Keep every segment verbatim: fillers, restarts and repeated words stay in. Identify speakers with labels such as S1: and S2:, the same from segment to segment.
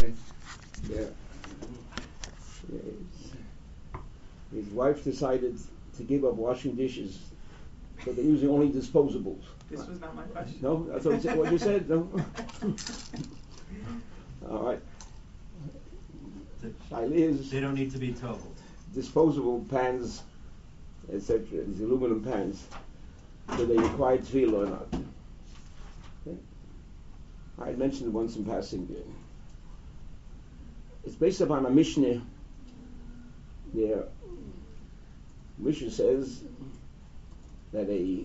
S1: yeah, his wife decided to give up washing dishes, so they're using only disposables.
S2: This was not my question.
S1: No, that's what you said. What you said. No. All right.
S3: They don't need to be told.
S1: Disposable pans, et cetera. These aluminum pans, do they require tefillah or not? Okay. I had mentioned it once in passing. It's based upon a Mishnah. There, Mishnah says that a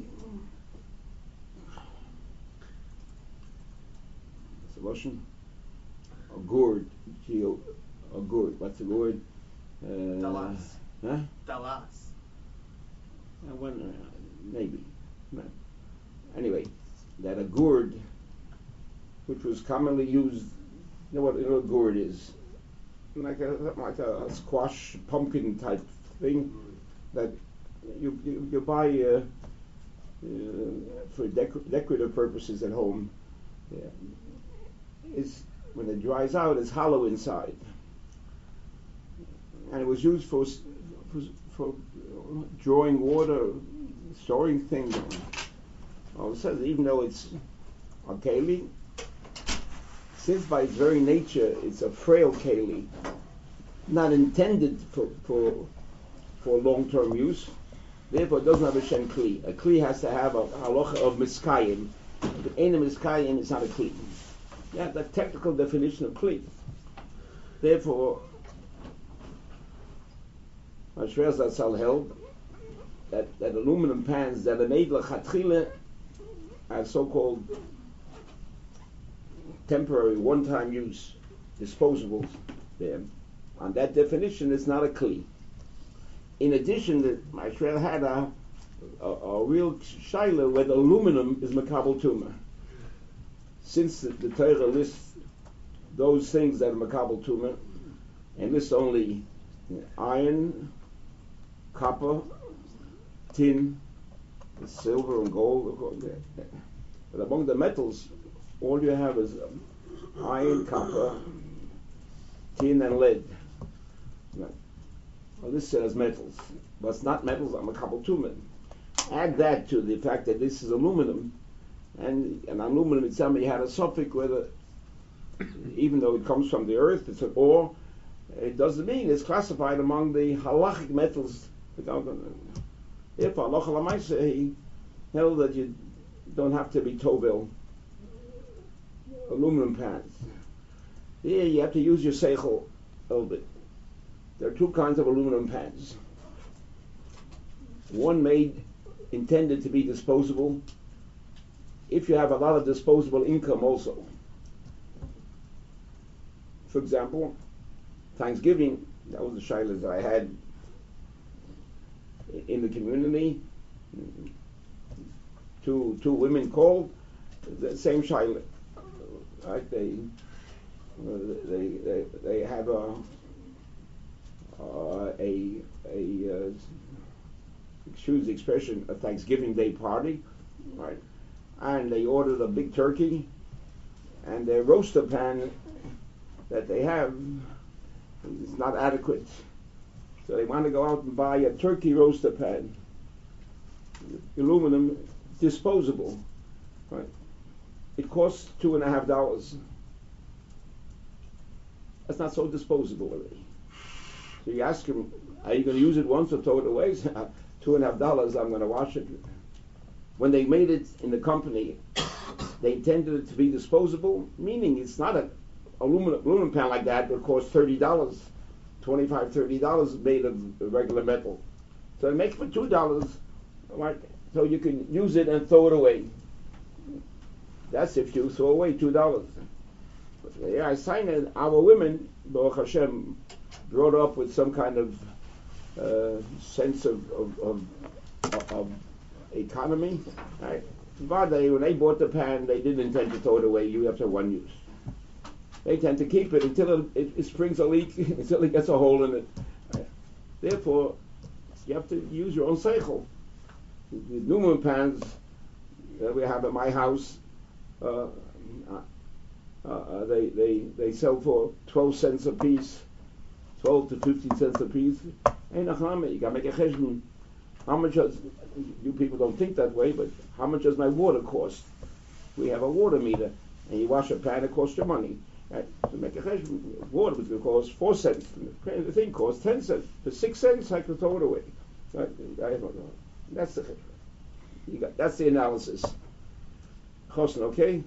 S1: what's the Russian? A gourd, a gourd. What's a gourd? Uh,
S2: Dalas.
S1: Huh?
S2: Dalas.
S1: Uh, one, uh, maybe. No. Anyway, that a gourd, which was commonly used, you know what, you know what a gourd is? Like a like a, a squash pumpkin type thing that you you, you buy uh, uh, for decor- decorative purposes at home. Yeah. It's when it dries out, it's hollow inside, and it was used for for, for drawing water, storing things. All of a sudden, even though it's a keli, since by its very nature it's a frail keli, not intended for for, for long-term use, therefore it doesn't have a shem kli. A kli has to have a halacha of miskayim. If it ain't a miskayim, it's not a kli. Yeah, the technical definition of kli. Therefore, Ashreas Zatzal held that, that aluminum pans that are made l'chatchila are so-called temporary, one-time use, disposables. There, on that definition, it's not a kli. In addition, that Ashreas had a, a, a real shaila where the aluminum is makabel tumah. Since the, the Torah lists those things that are makabel tumah, and lists only iron, copper, tin, silver, and gold. But among the metals, all you have is iron, copper, tin, and lead. Well, this says metals, but it's not metals. I'm a makabel tumah. Add that to the fact that this is aluminum. And, and aluminum itself, you had a suffix whether, even though it comes from the earth, it's an ore, it doesn't mean it's classified among the halachic metals. If halacha l'maaseh, he held that you don't have to be tovel aluminum pans. Here you have to use your seichel a little bit. There are two kinds of aluminum pans. One made, intended to be disposable, if you have a lot of disposable income also. For example, Thanksgiving, that was the shilas that I had in the community. Two two women called, the same shilah. Right? They, uh, they they they have a uh, a a uh, excuse the expression, a Thanksgiving Day party, right? And they ordered a big turkey, and their roaster pan that they have is not adequate. So they want to go out and buy a turkey roaster pan, aluminum, disposable. Right? It costs two and a half dollars. That's not so disposable already. So you ask him, are you going to use it once or throw it away? Two and a half dollars, I'm going to wash it. When they made it in the company, they intended it to be disposable, meaning it's not an aluminum, aluminum pan like that that costs thirty dollars, twenty-five dollars, thirty dollars made of regular metal. So they make it for two dollars, right? So you can use it and throw it away. That's if you throw away two dollars. Yeah, I signed it. Our women, Baruch Hashem, brought up with some kind of uh, sense of, of, of, of economy, right? But they, when they bought the pan, they didn't intend to throw it away. You have to have one use. They tend to keep it until it, it, it springs a leak, until it gets a hole in it. Right? Therefore, you have to use your own seichel. The aluminum pans that we have at my house, uh, uh, uh, they, they, they sell for twelve cents a piece, twelve to fifteen cents a piece. Ain't a harm. You gotta make a cheshbon. How much does, you people don't think that way, but how much does my water cost? We have a water meter, and you wash a pan, it costs you money. Right? To make a cheshbon, water was going to cost four cents. The thing costs ten cents. For six cents, I could throw it away. Right? I don't know. That's the you got, that's the analysis. Chosn, okay?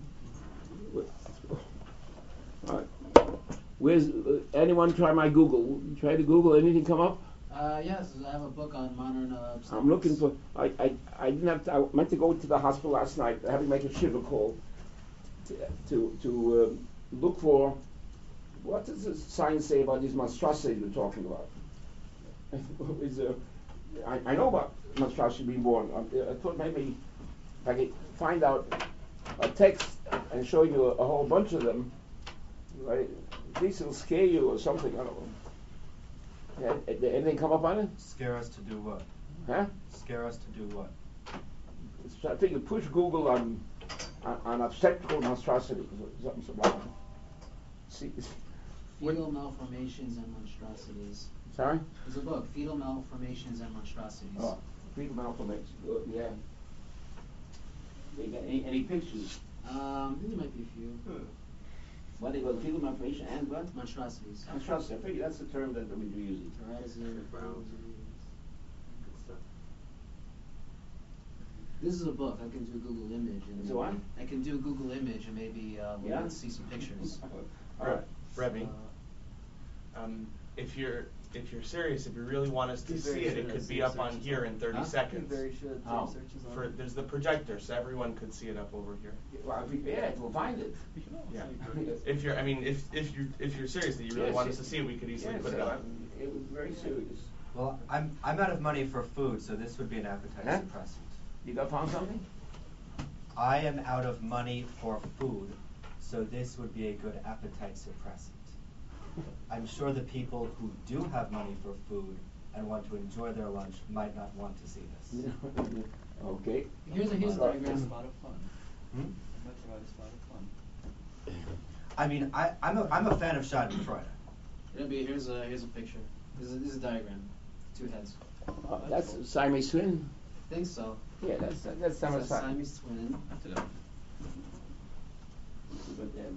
S1: All right. Where's uh, anyone try my Google? Try to Google anything come up?
S2: Uh, yes, I have a book on modern. Uh,
S1: I'm looking for. I, I, I didn't have. To, I meant to go to the hospital last night. I had to make a shiver call to to, to uh, look for. What does the science say about these monstrosities we're talking about? Is, uh, I, I know about monstrosity being born. I, I thought maybe if I could find out a text and show you a, a whole bunch of them, right? At least it'll scare you or something. I don't know. Yeah, did anything come up on it?
S3: Scare us to do what?
S1: Huh?
S3: Scare us to do what?
S1: So I think you push Google on on, on obstetrical monstrosity. Something sublime. See,
S2: Fetal Malformations and Monstrosities.
S1: sorry?
S2: There's a book, Fetal Malformations and Monstrosities.
S1: Oh, fetal malformations. Good, yeah. You got any, any pictures?
S2: Um, I think there might be a few.
S1: Hmm. What they go fetal malformation and what?
S2: Monstrosities.
S1: Monstrosity. I figure that's the term that we do using.
S2: Hereditary. This is a book. I can do a Google image. And
S1: It's a what?
S2: I can do a Google image and maybe uh, we'll
S1: Yeah?
S2: see some pictures.
S1: All right.
S4: Rebbe,
S2: Uh,
S4: um, if you're if you're serious, if you really want us to
S5: Be
S4: see
S5: very
S4: it, it
S5: sure
S4: could
S5: to
S4: be
S5: see
S4: up on
S5: searches
S4: here
S5: on
S4: in thirty
S2: Huh?
S4: seconds.
S5: Very sure
S1: How?
S5: to searches on
S4: For
S5: it.
S4: there's the projector, so everyone could see it up over here.
S1: Well, if we, yeah, we'll find it.
S4: Yeah. If you're, I mean, if if you if you're serious that you really
S1: Yes,
S4: want
S1: yes.
S4: us to see it, we could easily
S1: Yes,
S4: put it
S1: uh,
S4: up.
S1: it was very serious.
S3: Well, I'm I'm out of money for food, so this would be an appetite
S1: Huh?
S3: suppressant.
S1: You got found something?
S3: I am out of money for food, so this would be a good appetite suppressant. I'm sure the people who do have money for food and want to enjoy their lunch might not want to see this.
S1: Okay.
S2: Here's a here's a
S5: Provide a
S2: diagram.
S5: spot of fun.
S3: Hmm?
S5: It might provide a spot of fun.
S3: I mean, I, I'm a I'm a fan of Schadenfreude.
S2: It'll be here's a here's a picture. This is this is a diagram. Two heads.
S1: Uh, that's Siamese twin.
S2: I think so.
S1: Yeah, that's that's
S2: It's
S1: Siamese
S2: a
S1: twin.
S2: Siamese twin.
S5: After that.
S1: But then,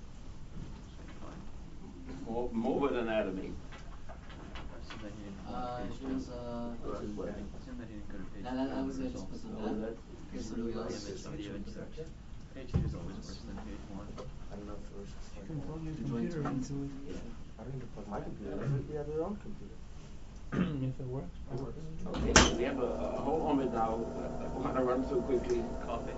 S1: uh, more, more with anatomy.
S5: Assume that he didn't go
S2: Uh,
S5: to page
S2: here's
S5: two.
S2: uh.
S1: This is what-
S5: Assume that he didn't go to page
S2: That, that, that was
S5: two.
S2: it. Just put
S1: Oh,
S2: them
S1: that-
S2: down. Here's
S5: It's
S2: something
S5: really
S2: else.
S5: image somebody image search. Page two is always worse than page one.
S3: I don't know if it was just like
S2: The joint twins.
S3: I don't even plug my computer. We have our own computer.
S6: If it works,
S3: It works.
S1: Okay, so we have a, a whole omelet now. uh, We're gonna run through quickly.
S5: Coffee.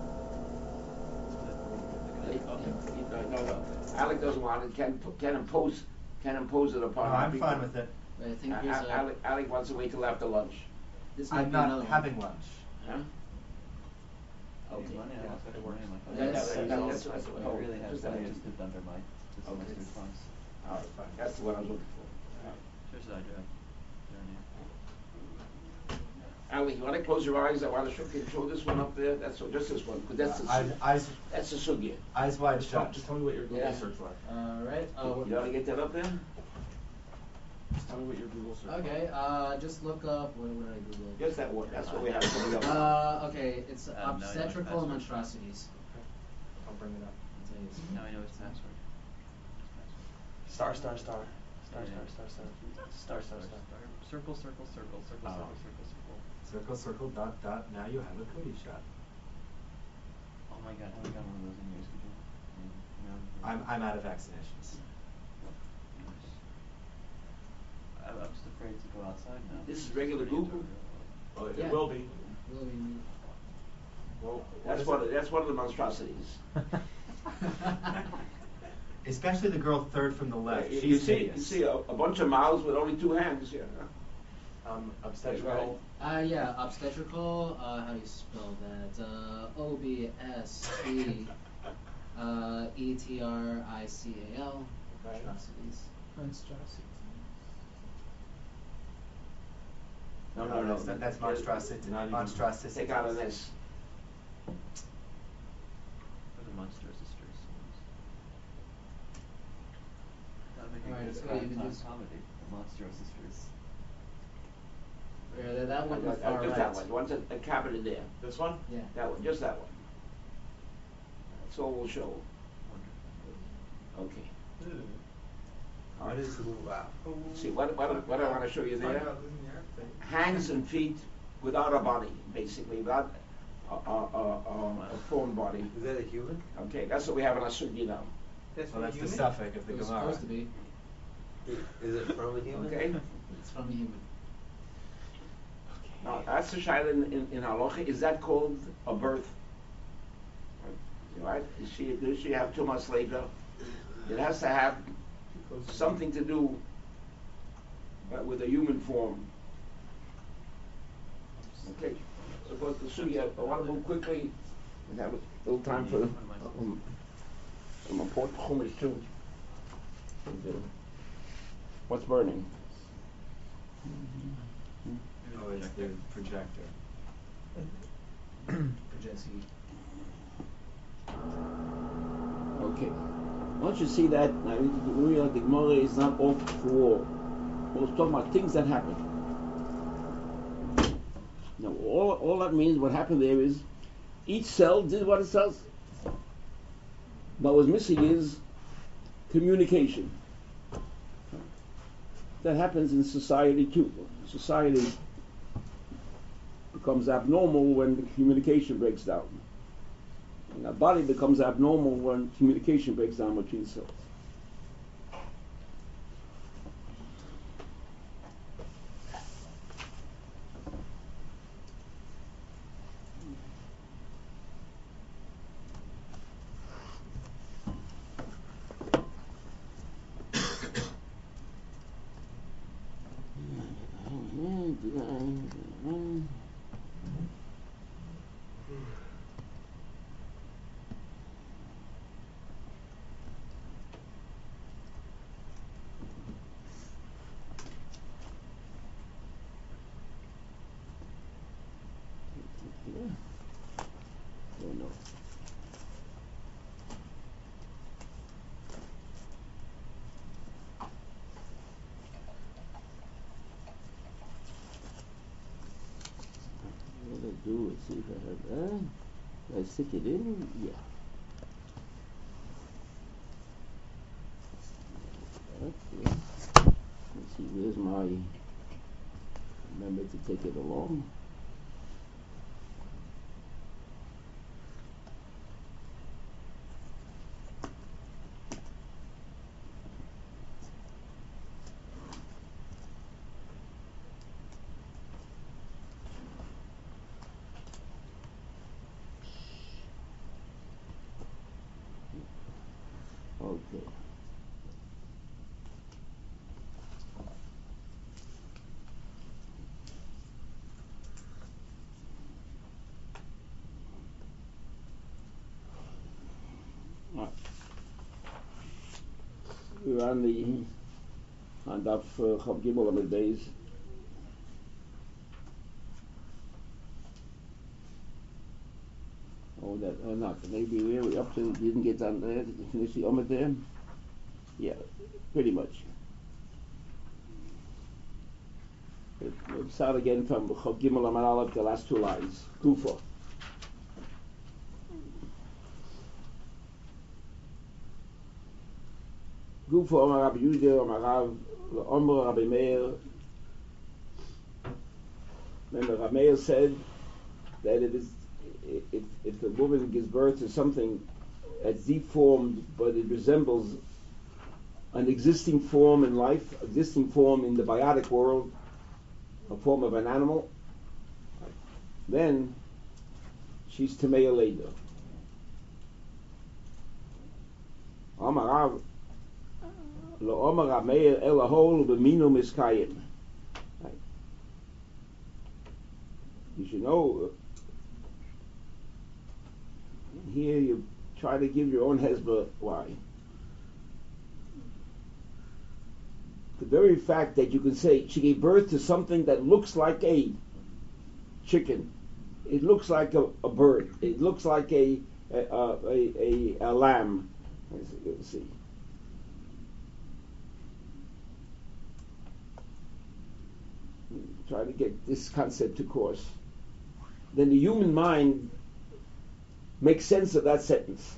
S1: Hey, No, no, no. Alec doesn't want it. Can can impose can impose it
S3: No,
S1: upon.
S3: I'm
S1: people.
S3: fine with it.
S2: I think
S1: Uh,
S2: here's a.
S1: Alec, Alec wants to wait till after lunch.
S2: This might
S3: I'm
S2: be
S3: not
S2: another
S3: having
S2: one.
S3: lunch.
S1: Huh?
S5: Okay. Money, I lost that works.
S1: That- that- that- that's- that's-
S5: I
S1: oh,
S5: really have
S1: just
S5: I
S1: that.
S5: just dipped under my this
S1: Okay.
S5: semester's funds.
S1: All right, fine. That's what I was looking for.
S5: Sure should I drive?
S1: Alec, you want to close your eyes? I want to show, can you show this one up there. That's just this one, because that's the
S3: eyes,
S1: su-
S3: eyes,
S1: that's the sugya.
S3: eyes wide
S4: Just tell,
S3: shut.
S4: just tell me what your Google
S1: Yeah.
S4: search was.
S2: All right. Oh,
S1: You want to get that up there?
S4: Just tell me what your Google search was.
S2: okay. Uh, just look up. What, what did I Google?
S1: Just that one. That's what we have coming up.
S2: Uh, okay. It's
S5: Uh, now I know his
S2: obstetrical
S5: password.
S2: monstrosities.
S4: I'll bring it up.
S2: I'll tell you.
S5: Now I know his password.
S4: Star, star, star. Star,
S5: Yeah.
S4: star, star, star. Star, star, star.
S5: Circle, circle, circle, circle,
S4: Oh.
S5: circle, circle, circle.
S3: Circle, circle, dot, dot. Now you have a cootie shot.
S5: Oh my god, I haven't got one of those in years. Could you? Yeah, no,
S3: I'm I'm out of vaccinations.
S5: I, I'm just afraid to go outside now.
S1: This is regular Google?
S4: Oh, it
S2: Yeah.
S4: will be.
S2: Will be-
S4: Well,
S1: That's
S4: is
S1: one.
S4: it?
S1: Of, that's one of the monstrosities.
S3: Especially the girl third from the left.
S1: you,
S3: She's
S1: you see, you
S3: hideous.
S1: see a, a bunch of mouths with only two hands. Yeah.
S4: Um, obstetrical.
S2: Uh, yeah, obstetrical, uh, how do you spell that? Uh, O B S T, uh, E T R I C A L,
S4: Okay.
S2: atrocities.
S6: monstrosity.
S1: No,
S3: No,
S1: no, no.
S3: that's, that's monstrosity.
S4: Not even-
S3: Monstrosity.
S1: Take out an S.
S5: What are monsters, sisters?
S2: Alright,
S5: It's
S2: so you can
S5: primetime
S2: just
S5: comedy. The Monster Sisters.
S2: yeah, that, that one
S1: Uh,
S2: was
S1: uh,
S2: far
S1: just
S2: right.
S1: that one. One's a, a cabinet there.
S4: This one?
S2: Yeah.
S1: That one. Just that one. That's all we'll show. Okay.
S7: What is wow?
S1: See what what what I want to show you there? Hands and feet without a body, basically, without a, a, a, a, a formed body.
S7: Is that a human?
S1: Okay, that's what we have in our sugi now.
S7: That's
S3: Well,
S7: from a
S3: that's the
S7: human?
S3: suffix of the
S2: It was
S3: Gemara.
S2: supposed to be.
S7: Is it from a human?
S1: Okay.
S2: It's from a human.
S1: Now that's the shaila in, in, in halacha. Is that called a birth? Right? Is she, does she have two months later? It has to have something to do uh, with a human form. Okay. So go to Suya. I want to move quickly and have a little time for um, some important chumash too. What's burning?
S3: Oh, it's the projector.
S2: For Jesse.
S1: Okay. Once you see that, now you need to realize the Gemara is not off the wall. We're talking about things that happen. Now, all, all that means, what happened there is, each cell did what it does. But what's missing is communication. That happens in society too. Society becomes abnormal when the communication breaks down. And our body becomes abnormal when communication breaks down between cells. Oh no. What I do is see if I have that. I stick it in, yeah. Okay. Let's see, where's my, remember to take it along. Okay. Right. We're on the on Daf uh, Chav Gimel Amud Beis. Oh, that or not? Maybe we're we up to didn't get down there. Did you finish the Amud there? Yeah, pretty much. Let's start again from Chav Gimel Amud Aleph, the last two lines. Kufa. Gufa Omar Rabbi Yehuda Omar Rav Omar Rabbi Meir. Remember, Rabbi Meir said that it is if if the woman gives birth to something that's deformed, but it resembles an existing form in life, existing form in the biotic world, a form of an animal, then she's Tamei Leda. Omar Rav Lo Omar Rabbi Meir Elahol B'minu Miskayim. You should know. Here you try to give your own hezbollah. Why? The very fact that you can say she gave birth to something that looks like a chicken, it looks like a, a bird, it looks like a a, a, a, a lamb. You'll see. try to get this concept across, then the human mind makes sense of that sentence.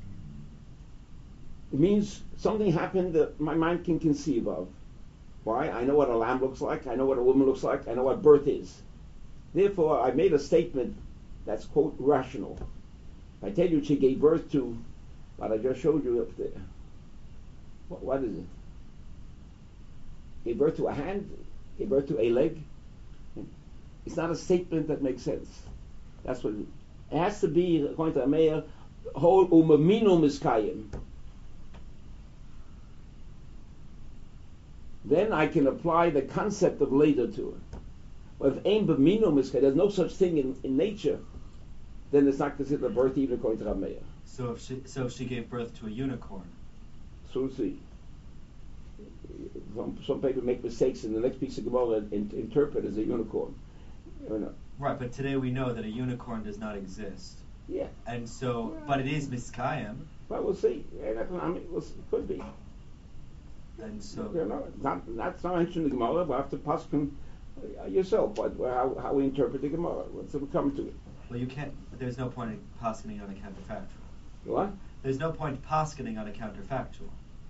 S1: It means something happened that my mind can conceive of. Why? I know what a lamb looks like, I know what a woman looks like, I know what birth is. Therefore, I made a statement that's, quote, rational. If I tell you she gave birth to what I just showed you up there, what, what is it? Gave birth to a hand? Gave birth to a leg? It's not a statement that makes sense. That's what it is. It has to be, according to Ameir, whole umamino miskayim. Then I can apply the concept of later to it. But if aim b'mino miskayim, there's no such thing in, in nature, then it's not considered a birth even according to Ameir.
S3: So if she, so if she gave birth to a unicorn.
S1: So we'll see. Some, some people make mistakes in the next piece of Gemara and in, interpret as a unicorn. You know.
S3: Right, but today we know that a unicorn does not exist.
S1: Yeah.
S3: And so, but it is miskayim.
S1: Well, we'll see. Yeah, that's what I mean, we'll see. It could be.
S3: And so,
S1: You know, not, that's not mentioned in the Gemara, but have to paskin uh, yourself, but how, how we interpret the Gemara. Once we come to it.
S3: well, you can't. There's no point in poskening on a counterfactual.
S1: What?
S3: There's no point poskening on a counterfactual.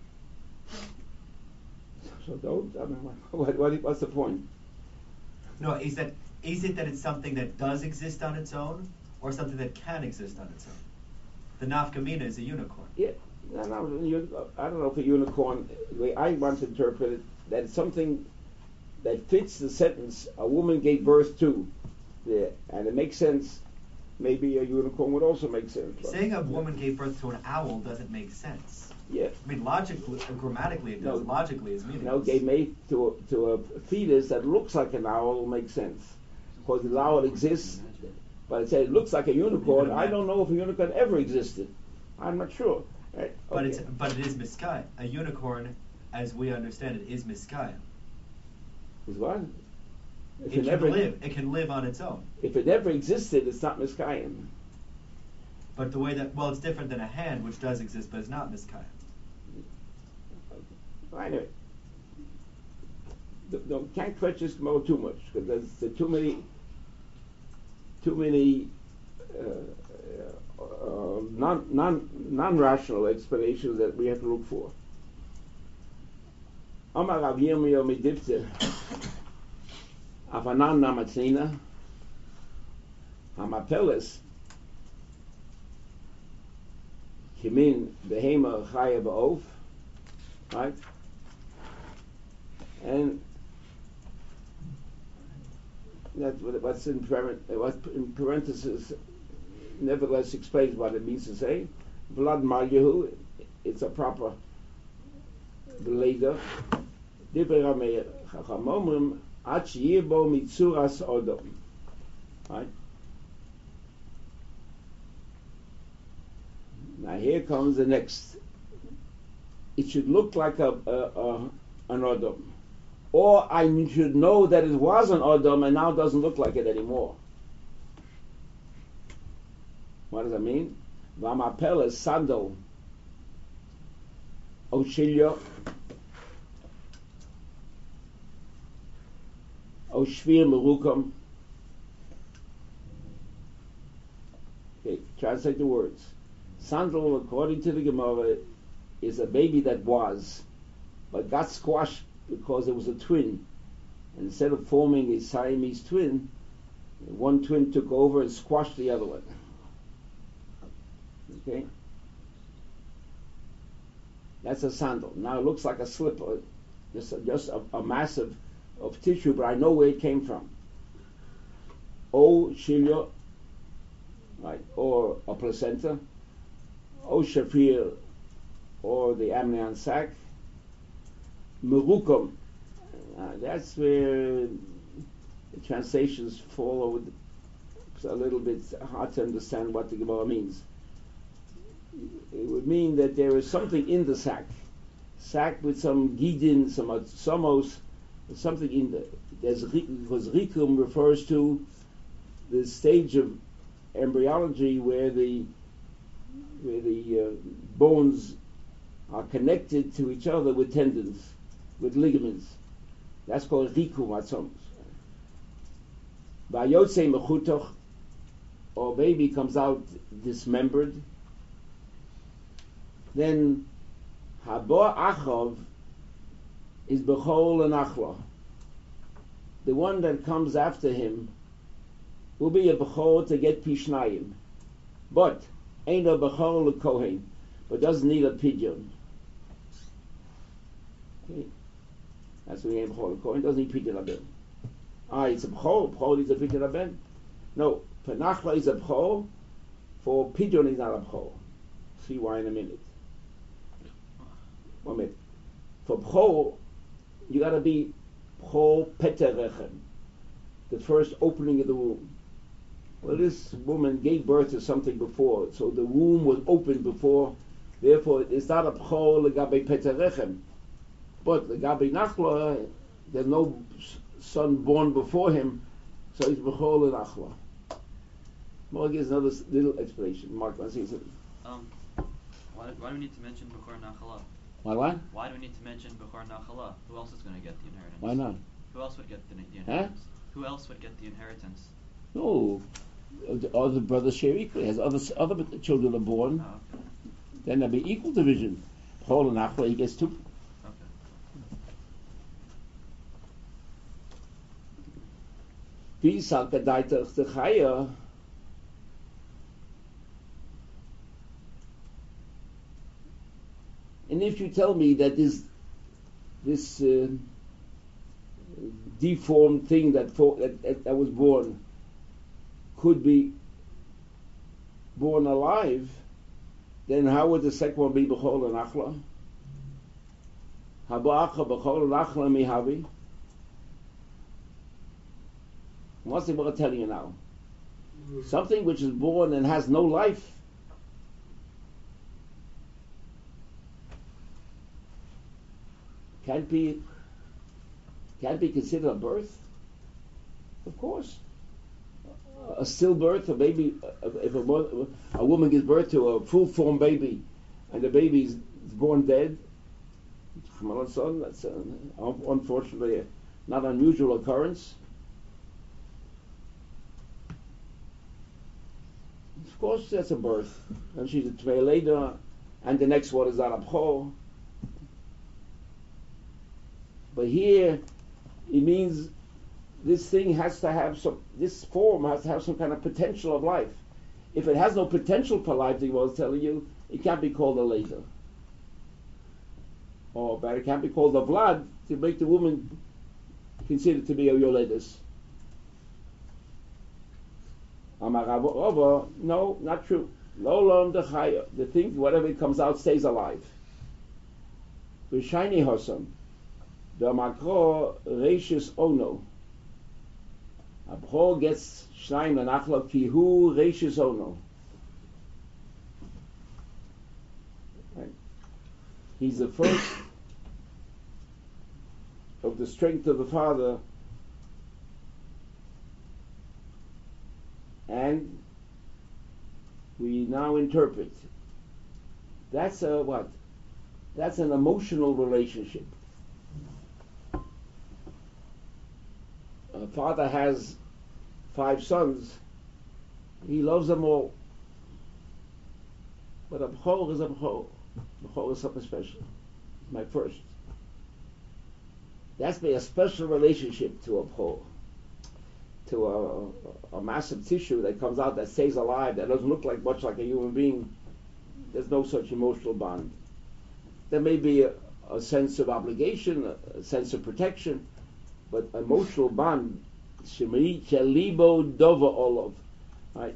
S1: So don't, I mean, what, what, what's the point?
S3: No, is that is it that it's something that does exist on its own, or something that can exist on its own? The nafkamina is a unicorn.
S1: Yeah, no, no, you, I don't know if a unicorn, the way I want to interpret it, that it's something that fits the sentence, a woman gave birth to, yeah, and it makes sense. Maybe a unicorn would also make sense. But,
S3: Saying a woman gave birth to an owl doesn't make sense.
S1: yeah.
S3: I mean, logically, grammatically it does.
S1: No.
S3: Logically, it's
S1: You know,
S3: meaningless.
S1: gave mate to a, to a fetus that looks like an owl makes sense. Because the owl exists, but it said it looks like a unicorn. I don't know if a unicorn ever existed. I'm not sure. Right?
S3: But
S1: Okay.
S3: it's but it is miskayim. A unicorn, as we understand it, is miskayim.
S1: Is what? If
S3: It can
S1: never,
S3: live. It can live on its own.
S1: If it never existed, it's not miskayim.
S3: But the way that well, it's different than a hand, which does exist but is not miskayim.
S1: Anyway, don't, don't can't stretch this Gemara too much because there's, there's too many, too many uh, uh, non non non rational explanations that we have to look for. Amar Rav Yirmiyah midifte avanan namatzina hamapeles kimin behema chaya ba'of, right? And that's what, what's in, parent, what in parentheses nevertheless explains what it means to say. Vlad Malyahu, it's a proper beleder. Divrei Rameir Chacham Omrim Ad Sheyeh Bo Mitzuras Odom. Right? Now here comes the next. It should look like a, a, a an Odom. Or I should know that it was an Odom and now doesn't look like it anymore. What does that mean? V'amapel is sandal. Oshilyo. Oshvir merukam. Okay, translate the words. Sandal, according to the Gemara, is a baby that was, but got squashed because it was a twin. And instead of forming a Siamese twin, one twin took over and squashed the other one. Okay? That's a sandal. Now it looks like a slipper, just a, just a, a mass of, of tissue, but I know where it came from. O shilyo, right, or a placenta, O shafir, or the amnion sac, merukum. Uh, that's where the translations fall over. The, it's a little bit hard to understand what the Gemara means. It would mean that there is something in the sac, sac with some gidin, some atzomos, something in there. There's because rikum refers to the stage of embryology where the where the uh, bones are connected to each other with tendons, with ligaments. That's called rikum atzomos. Vayotze mechutoch, or baby comes out dismembered, then habo achov is bechol and achla. The one that comes after him will be a bechol to get pishnayim, but ain't a bechol a kohen, but doesn't need a pidyon. Okay. That's what he ain't bechol a kohen, doesn't need pidyon aben. Ah, it's a bechol, bechol is a pidyon aben. No, for nachla is a bechol, for pidyon is not a bechol. See why in a minute. One minute. For bechol, you got to be bechol peterechem, the first opening of the womb. Well, this woman gave birth to something before, so the womb was opened before. Therefore, it's not a bechol legabe peterechem, but legabe nachla, there's no son born before him, so it's bechol and nachla. Mark gives another little explanation. Mark, want to say something?
S5: Um, why, why do we need to mention Bechor Nachala?
S1: Why what?
S5: Why do we need to mention Bechor Nachala? Who else is going to get the inheritance?
S1: Why not?
S5: Who else would get the, the inheritance? Who else would get the inheritance?
S1: No, the other brother share equally. As other other children are born,
S5: Oh, okay.
S1: then there'll be equal division. Bechol and nachla, he gets two.
S5: Okay.
S1: Pisal kedaitach techaya. And if you tell me that this this uh, deformed thing that, for, that, that that was born could be born alive, then how would the second one be bechol and achla? Haba'acha bechol and achla mihavi. What's the Gemara telling you now? Something which is born and has no life can't be can't be considered a birth. Of course, a stillbirth, a baby. If a, mo- a woman gives birth to a full-formed baby, and the baby is born dead, from another son, that's uh, unfortunately a not unusual occurrence. Of course, that's a birth, and she's a tvei later, and the next one is not a bchor. But here, it means this thing has to have some, this form has to have some kind of potential of life. If it has no potential for life, the Gemara is telling you, it can't be called a later. Or, but it can't be called a vlad to make the woman considered to be a yoledis. Amar Rava, no, not true. Lo lom dechaya, the thing, whatever comes out stays alive. V'shayni hosam. The makro reishis ono. Abchor gets shnayim lenachla ki hu reishis ono. Right. He's the first of the strength of the father, and we now interpret. That's a what? That's an emotional relationship. A father has five sons, he loves them all. But a bchor is a bchor. Bchor is something special. My first. That's be a special relationship to a bchor, to a, a massive tissue that comes out that stays alive, that doesn't look like much like a human being. There's no such emotional bond. There may be a, a sense of obligation, a, a sense of protection, but emotional bond, shemri chelibo dova olov, right?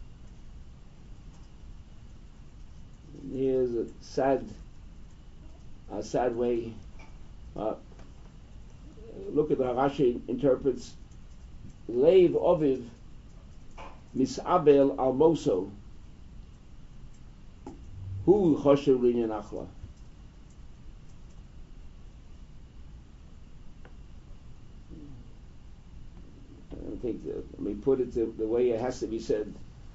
S1: Here's a sad, a sad way. Uh, look at the Rashi interprets leiv oviv misabel al moso hu choshev linyan achla. I think that, let me put it to the way it has to be said.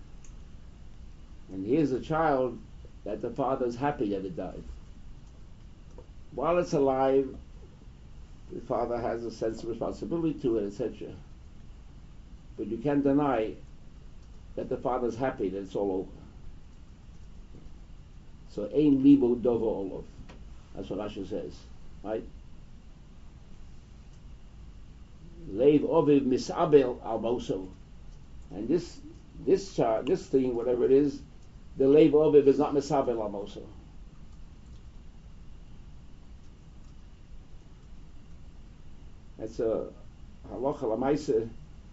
S1: And here's a child that the father is happy that it died. While it's alive, the father has a sense of responsibility to it, et cetera. but you can't deny that the father's happy that it's all over. So ein libo dovo olov. That's what Rashi says, right? Leiv oviv misabel al moso. And this this uh, this thing, whatever it is, the leiv oviv is not misabel al moso. That's a halacha lamaisa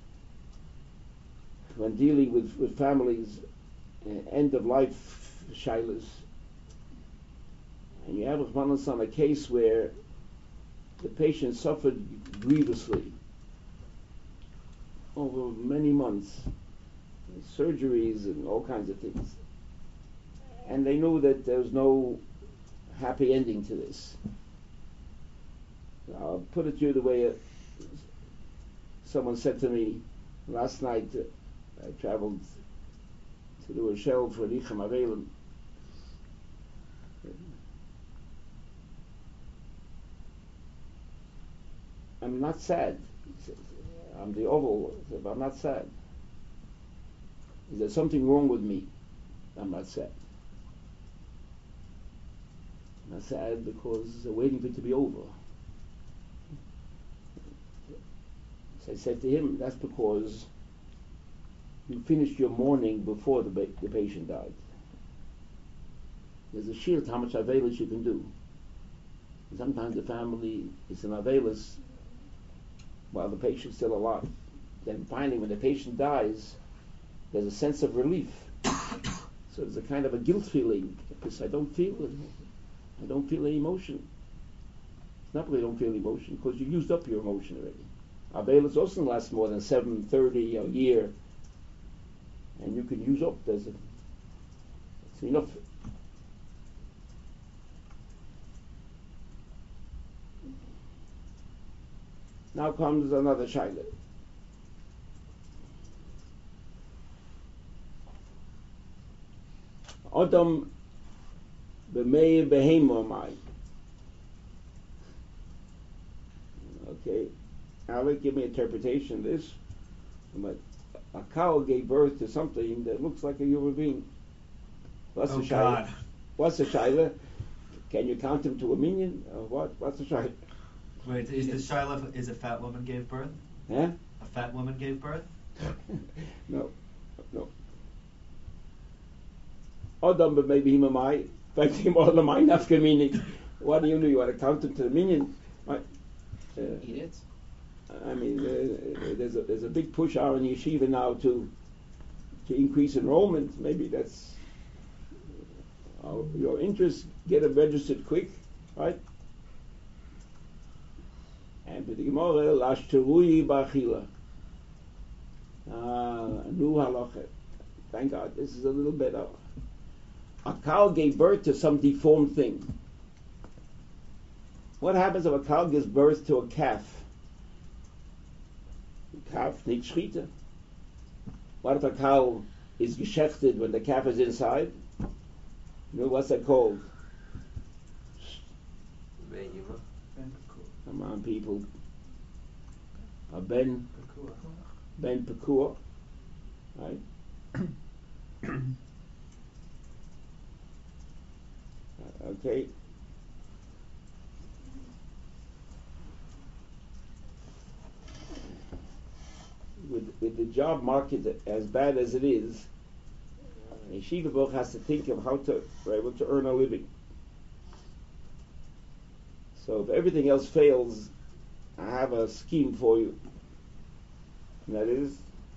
S1: when dealing with, with families, uh, end of life shilas, and you have on a case where the patient suffered grievously over many months, surgeries and all kinds of things, and they knew that there was no happy ending to this. I'll put it to you the way uh, someone said to me last night. Uh, I traveled to do a shell for Nichem Avelim. I'm not sad. I'm the oval, but I'm not sad. Is there something wrong with me? I'm not sad. I'm not sad because I'm waiting for it to be over. So I said to him, that's because you finished your mourning before the, ba- the patient died. There's a shield how much availus you can do. And sometimes the family is an availus while the patient's still alive. Then finally, when the patient dies, there's a sense of relief. So there's a kind of a guilt feeling because I don't feel it. I don't feel any emotion. It's not because I don't feel emotion, because you used up your emotion already. Availus doesn't last more than seven thirty a year. And you can use up, there's a, it's enough. Now comes another shaila. Adam b'mei behemo mai. Okay, Alec, give me interpretation of this. But a cow gave birth to something that looks like a human being. What's
S3: Oh
S1: the shaila?
S3: God.
S1: What's the shaila? Can you count him to a minion? Or what? What's the shaila?
S3: Wait, is the shaila is a fat woman gave birth?
S1: Huh?
S3: A fat woman gave birth?
S1: No, no. Adam b'mei behemai. Fact him all the mind after meaning. What do you do? You want to count him to the minion? Right? Uh,
S2: Eat it.
S1: I mean, uh, there's a there's a big push out in yeshiva now to to increase enrollment. Maybe that's uh, your interest. Get them registered quick, right? And with the Gemara, lash terui b'achila. Ah, nu halacha. Thank God, this is a little better. A cow gave birth to some deformed thing. What happens if a cow gives birth to a calf? Calf needs shchita. What if a cow is geshechted when the calf is inside? You know what's that called?
S7: Behema.
S1: Come on, people. A ben ben pekua, right? Okay. With, with the job market as bad as it is, a yeshiva book has to think of how to be able to earn a living. So if everything else fails, I have a scheme for you. And that is,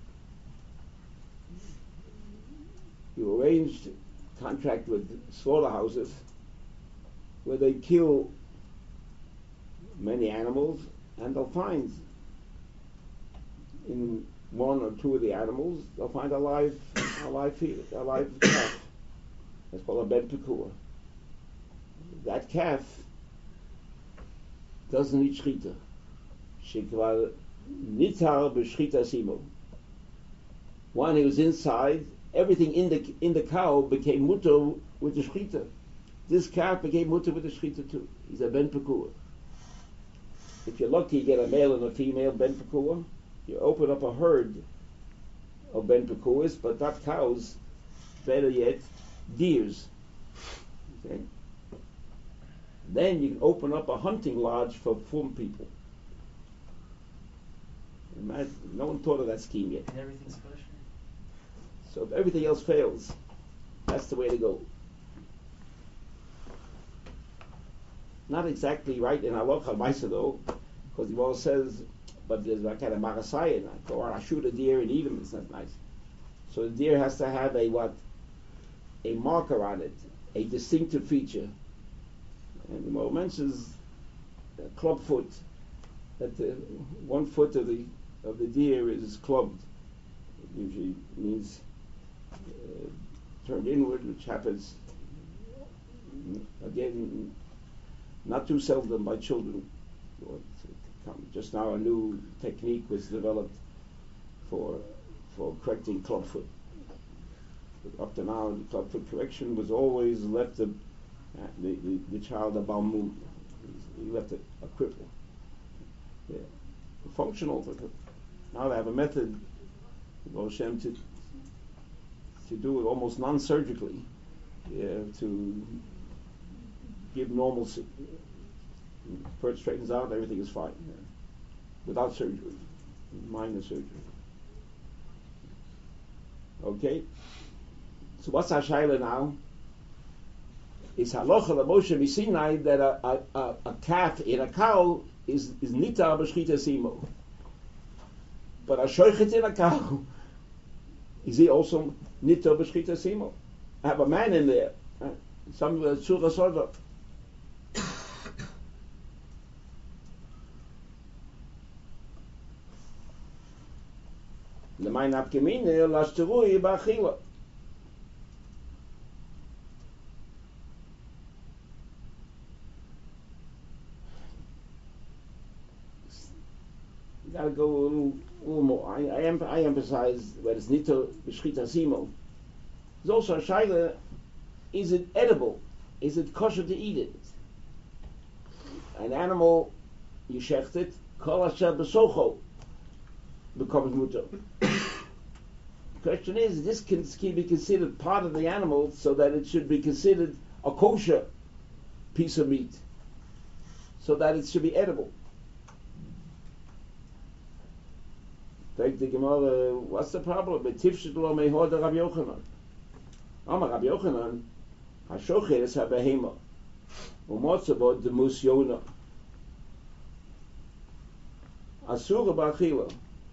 S1: you arranged contract with slaughterhouses where they kill many animals and they'll find in one or two of the animals, they'll find a live, a live, a live calf. That's called a ben pekua. That calf doesn't eat shchita. Shekvar nitar b'shchita simo. When he was inside, everything in the in the cow became mutter with the shchita. This calf became mutter with the shchita too. He's a ben pekua. If you're lucky, you get a male and a female ben pekua. You open up a herd of Ben Pekuis, but not cows, better yet, deers. Okay? Then you can open up a hunting lodge for farm people. Imagine, no one thought of that scheme yet.
S2: And everything's kosher.
S1: So if everything else fails, that's the way to go. Not exactly right in halacha ma'aseh though, because the Gemara says, but there's that kind of marasai in that. Or I shoot a deer and eat him. It's not nice. So the deer has to have a what? A marker on it, a distinctive feature. And the Gemara mentions a club foot, that the one foot of the of the deer is clubbed. It usually means uh, turned inward, which happens again not too seldom by children. Just now a new technique was developed for for correcting clubfoot. Up to now, the clubfoot correction was always left the uh, the, the, the child a balmum. He left it a cripple. Yeah. Functional. Now they have a method, Hashem, to to do it almost non-surgically, yeah, to give normalcy. First straightens out, everything is fine. Yeah. Without surgery, minor surgery. Okay. So what's our shaila now? Is halacha l'Moshe Sinai that a, a, a, a calf in a cow is is nita b'shchita simo, but a shoichet in a cow is he also nita b'shchita simo? I have a man in there, uh, some tzura soda. L'may napkemine lashterui ba'achila. Got to go a little, a little more. I, I, em- I emphasize where it's nito b'shchita simo. There's also a shaila: is it edible? Is it kosher to eat it? An animal, you shecht it, kol asher b'socho becomes mutar. The question is, this can, can be considered part of the animal, so that it should be considered a kosher piece of meat, so that it should be edible. Take the Gemara, what's the problem? Betifshit lo mehor de Rabbi Yochanan. Amar Rabbi Yochanan, hashocher es habehema, umotzavot de mus yona. Asura ba'achila.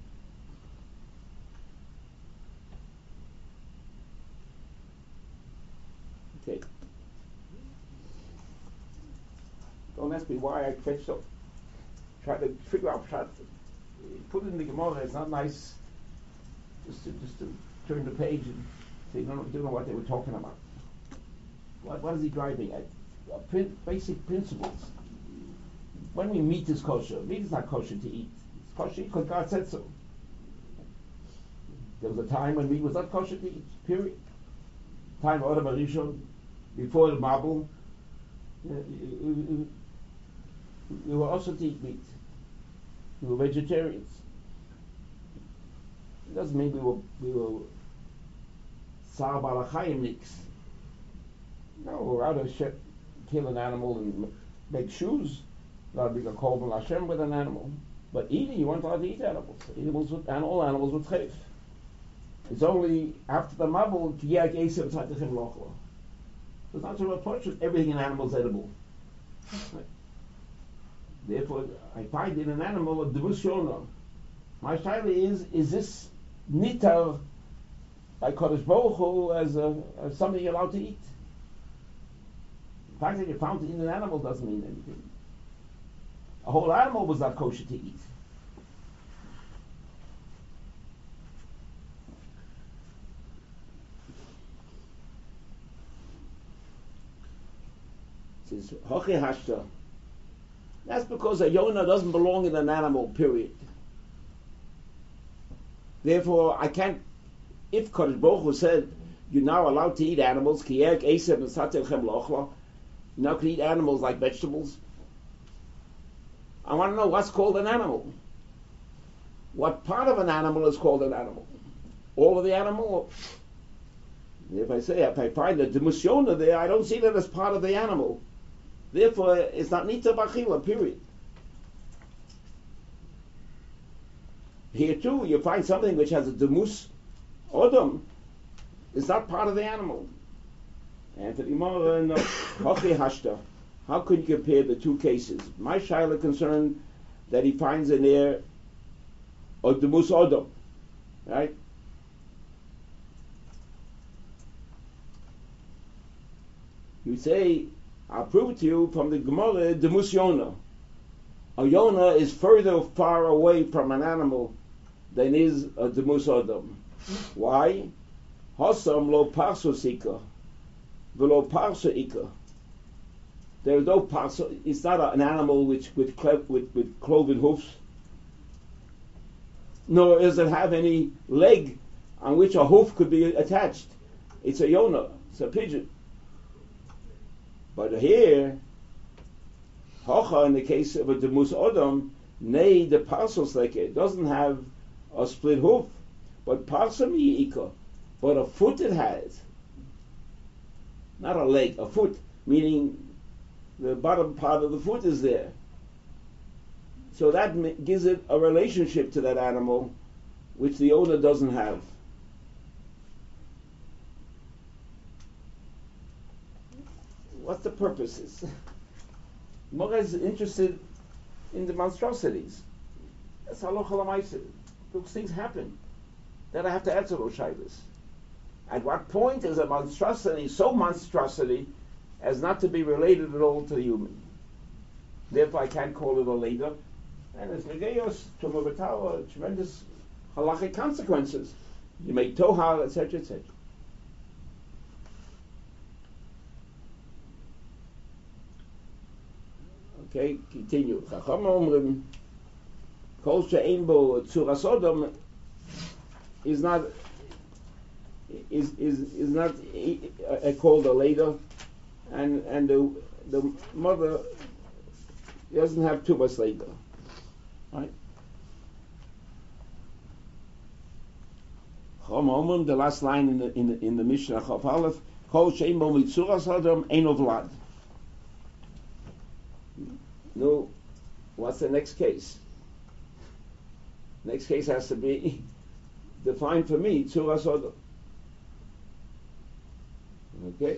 S1: Okay. Don't ask me why I fetched up. Try to figure out, try to put it in the Gemara. It's not nice just to just to turn the page and say you don't, don't know what they were talking about. What, what is he driving at? Uh, prin- basic principles. When we meat is kosher, meat is not kosher to eat. It's kosher because God said so. There was a time when meat was not kosher to eat. Period. Time of Adam Arishon, before the Mabul, uh, you, you were also to eat meat. We were vegetarians. It doesn't mean we were we were Sar Balachayimniks. No, we're out to sh- kill an animal and make shoes. Not be a korban Hashem with an animal. But eating, you weren't allowed to eat animals. Animals with, and all animals with chayv. It's only after the mabul kiyak esav tzadichem lochla. So it's not so approach with everything in animals edible. Right. Therefore, I find in an animal a devus yona. My shaila is: is this nitar by Kodesh Baruch Hu as, a, as something you're allowed to eat? The fact that you found it in an animal doesn't mean anything. A whole animal was not kosher to eat. It says, Hochi hashta. That's because a yona doesn't belong in an animal, period. Therefore, I can't, if Kodesh Baruch Hu said, you're now allowed to eat animals, kiyek, esev, and satelchem lochla, you now can eat animals like vegetables. I want to know what's called an animal. What part of an animal is called an animal? all of the animal? If I say, if I find a demusiona there, I don't see that as part of the animal. Therefore, it's not nita b'achila, period. Here too, you find something which has a demus odom. It's not part of the animal. And for the Gemara, no, hochi hashta. How could you compare the two cases? My shaila concerned that he finds in there a demus odom, right? You say, I'll prove it to you from the Gemara, demus yona. A yona is further far away from an animal than is a demus odom. Why? Hosam lo parso sika, velo parso ika. There is no parso. It's not a, an animal which with, cle- with with cloven hoofs. Nor does it have any leg on which a hoof could be attached. It's a yona. It's a pigeon. But here, hocha in the case of a demus odom, nay the parsos like it doesn't have a split hoof, but parsam ika. But a foot it has, not a leg, a foot, meaning the bottom part of the foot is there. So that m- gives it a relationship to that animal, which the owner doesn't have. What's the purpose? Mora is interested in the monstrosities. That's halacha l'maaseh. Those things happen. Then I have to answer those shaylas. At what point is a monstrosity so monstrosity as not to be related at all to the human? Therefore, I can't call it a leda. And it's negayos, tumavatawa, tremendous halachic consequences. You make tohar, et cetera, et cetera. Okay, continue. Chacham omrim, kol she'ein bo tzuras odom is not is is is not uh, called a leda, and and the the mother doesn't have too much leda, right? Chacham omrim, the last line in the in the, in the Mishnah Chaf Aleph, kol she'ein bo tzuras odom ein ovlad. No, what's the next case? Next case has to be defined for me, tzuras odom. Okay?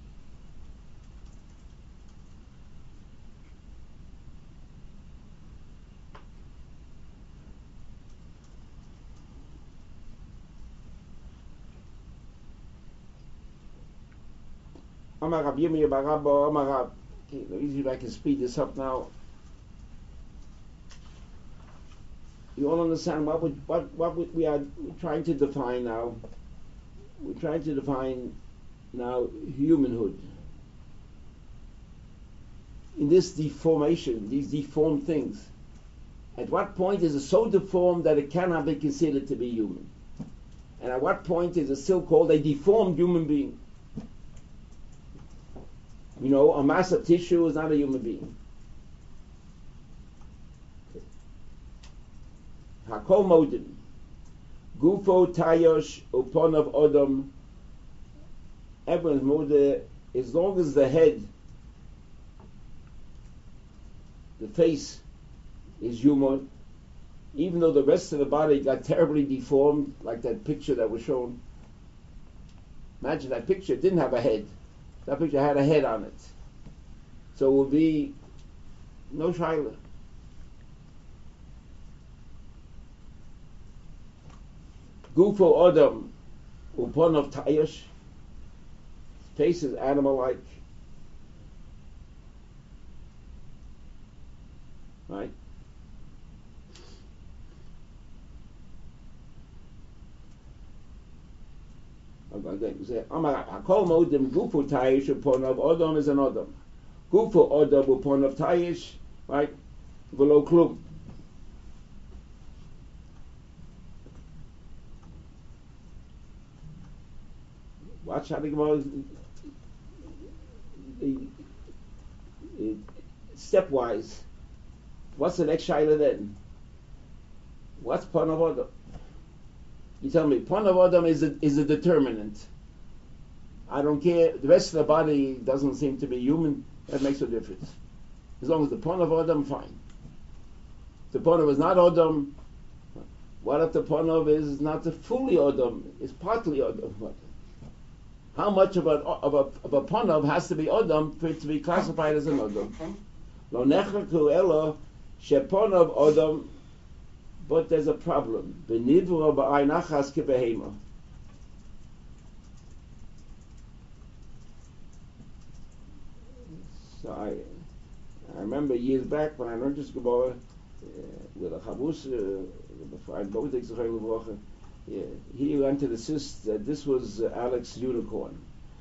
S1: Amar Rabbi Yirmiyah bar Rabba, Amar Rab. Okay, let me see if I can speed this up now. You all understand what we, what what we, we are trying to define now? We're trying to define now humanhood. In this deformation, these deformed things, at what point is it so deformed that it cannot be considered to be human? And at what point is it still called a deformed human being? You know, a mass of tissue is not a human being. Hakol modim, gufo tayosh upon of odom. Everyone's mode, as long as the head, the face, is human, even though the rest of the body got terribly deformed, like that picture that was shown. Imagine that picture didn't have a head. That picture had a head on it. So it would be no shaila. Gufo Adam, upon of Tayash, face is animal-like. Right? Hakol modim gufo tayish upon of Adam is an Adam. Gufo Adam upon of tayish, right? Velo klum. Watch how the Gemara stepwise. What's the next shaila then? What's pon of Adam? You tell me, Ponav Adam is a, is a determinant. I don't care. The rest of the body doesn't seem to be human. That makes no difference. As long as the Ponav Adam, fine. If the Ponav is not Adam, what if the Ponav is not the fully Adam? It's partly Adam. What? How much of a of a of a Ponav has to be Adam for it to be classified as an Adam? Lo nechaku elo sheponav Adam. But there's a problem. Benivra ba'ayin achas kebehema. So I, I remember years back when I learned this Gemara uh, with a chavus, uh, before I both uh, he went to the sis that this was uh, Alex Unicorn.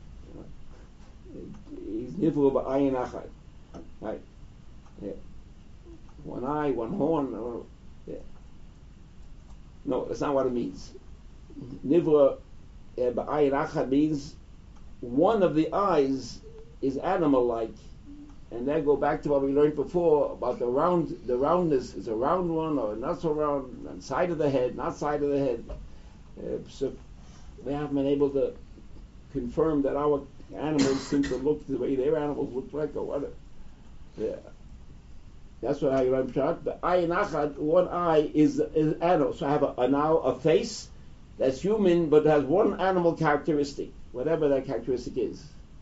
S1: He's nivra ba'ayin achad. Right? Yeah. One eye, one horn. Or, yeah. No, that's not what it means. Nivra ba'ayin achad means one of the eyes is animal-like, and then go back to what we learned before about the round. The roundness is a round one or not so round, on side of the head, not side of the head. Uh, so we haven't been able to confirm that our animals seem to look the way their animals look like, or whatever. Yeah. That's what I learned. But ayin achad, one eye is is animal. So I have a, a now a face that's human, but has one animal characteristic, whatever that characteristic is.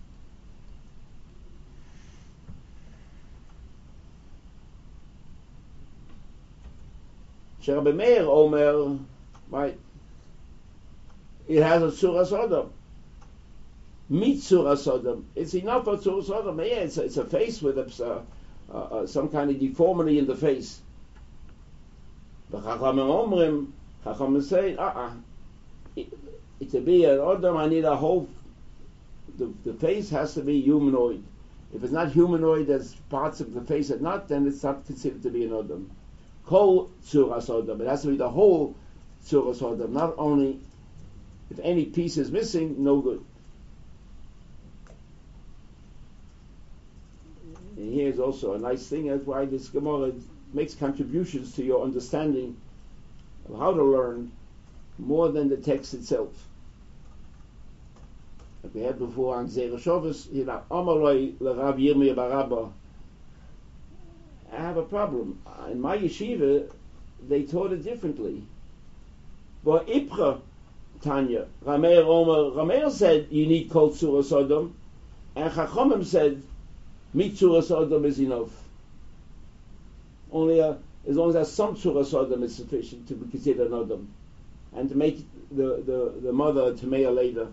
S1: Rabbi Meir Omer, right? It has a Tzuras Adam. Meet Tzuras Adam. It's enough for Tzuras Adam. Yeah, it's a, it's a face with a, uh, uh, some kind of deformity in the face. The Chachamim Omrim, Chachamim say, uh-uh. It, it to be an Adam, I need a whole, the, the face has to be humanoid. If it's not humanoid, there's parts of the face that not, then it's not considered to be an Adam. Kol Tzuras Adam. It has to be the whole Tzuras Adam, not only if any piece is missing, no good. And here's also a nice thing, that's why this Gemara makes contributions to your understanding of how to learn more than the text itself. Like we had before on Zera Shovus, Amaloi L'Rav Yirmiyah Barabba. I have a problem. In my yeshiva, they taught it differently. But Ipra Tanya, Rameir Omer, Rameir said you need Kol Tzuras Adam, and Chachamim said Mit Tzuras Adam is enough. Only uh, as long as there's some Tzuras Adam is sufficient to be considered an Adam, and to make the the, the mother to Meir later.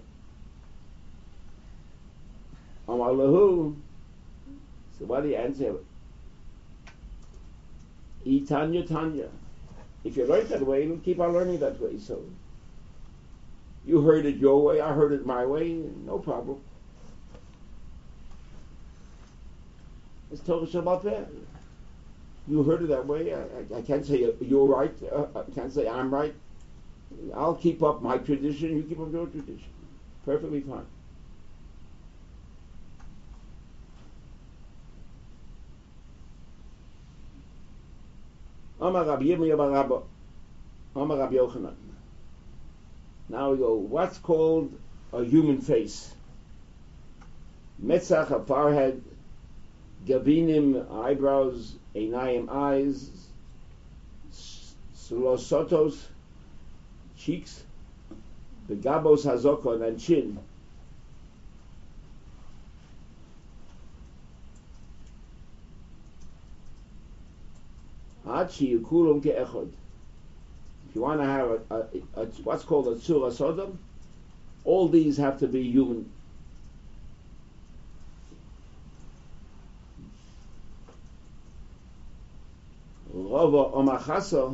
S1: Amar Lahu. So what do you answer? E Tanya Tanya. If you learn that way, you'll keep on learning that way. So you heard it your way, I heard it my way, no problem. It's Torah Shabbat Peh. You heard it that way. I, I, I can't say you're right. Uh, I can't say I'm right. I'll keep up my tradition. You keep up your tradition. Perfectly fine. Amar Rabbi Yirmiyah bar Rabba, Amar Rabbi Yochanan. Now we go, what's called a human face? Metzach, a forehead, Gavinim, eyebrows, Einayim, eyes, Sulosotos, cheeks, the Gabos Hazokon, and chin. If you want to have a, a, a, what's called a Tzuras Adam, all these have to be human. Rava Omachasa,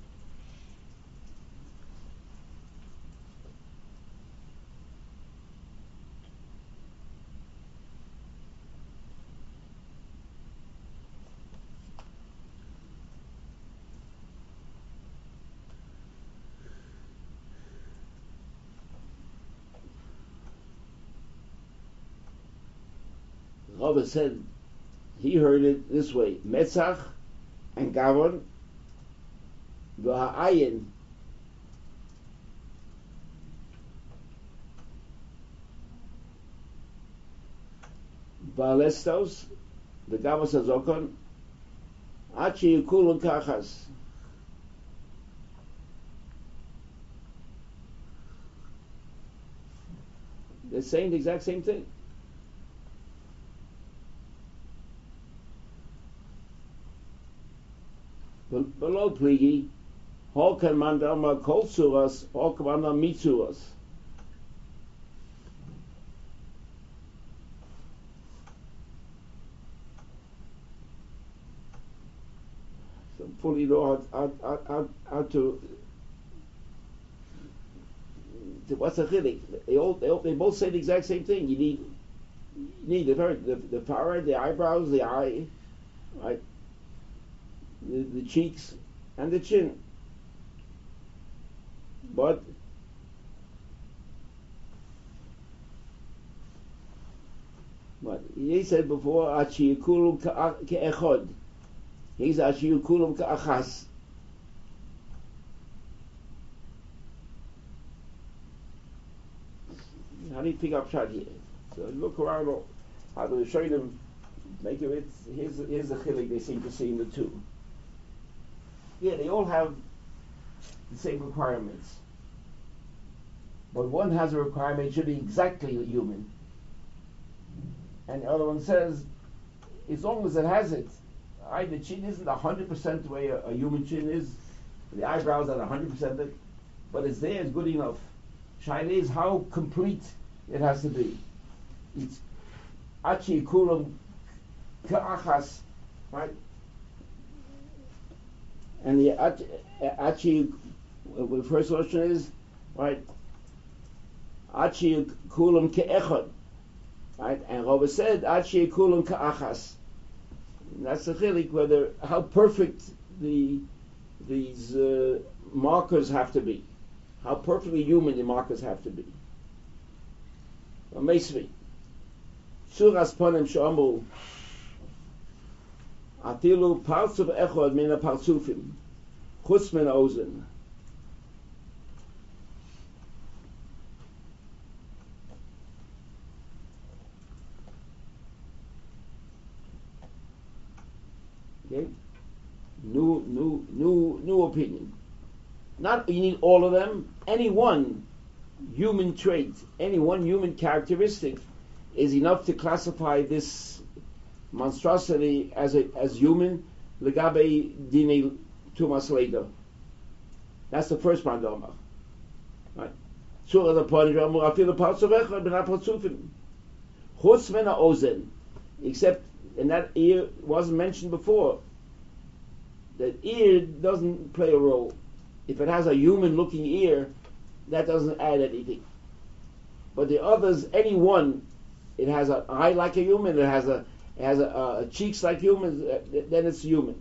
S1: Rava said he heard it this way: Metzach and Gavon, v'ha'ayin Balestos, the Gavas Azokon, Achi Kulun Kachas. They're saying the exact same thing. Below Pligi, Holkan Mandama Kol Suras, Holkamana Mitsuras. So fully know how, how, how, how to, to what's a chilik? They all, they all they both say the exact same thing. You need you need the very the the forehead, the eyebrows, the eye, right? The, the cheeks and the chin. But what he said before, Achiyukulum ke'echod. He's Achiyukulum ke'achas. How do you pick up shot here? So look around. How do they show them? Make it. Here's here's the chilik they seem to see in the two. Yeah, they all have the same requirements. But one has a requirement, it should be exactly human. And the other one says, as long as it has it, I, the chin isn't one hundred percent the way a, a human chin is, the eyebrows are one hundred percent it, but it's there, it's good enough. Shaila is how complete it has to be. It's achi kulam ka'achas, right? And the achi, the first question is, right? Achi kulam ke'echad, right? And Rava said achi kulam ka'achas. That's the chilik, whether how perfect the these uh, markers have to be, how perfectly human the markers have to be. Meisvi, suras ponim she'amru atilu parsuf echad min haparsufim chutz min ozen. Okay, new, new, new, new opinion. Not you need all of them. Any one human trait, any one human characteristic, is enough to classify this monstrosity as a, as human. Legabe dine tumas leida. That's the first mandama. Right. Surah the point I feel the parts of echad ben apatzufim. Chutz min ozen, except. And that ear wasn't mentioned before. That ear doesn't play a role. If it has a human-looking ear, that doesn't add anything. But the others, any one, it has an eye like a human, it has a it has a, a cheeks like humans, uh, then it's human.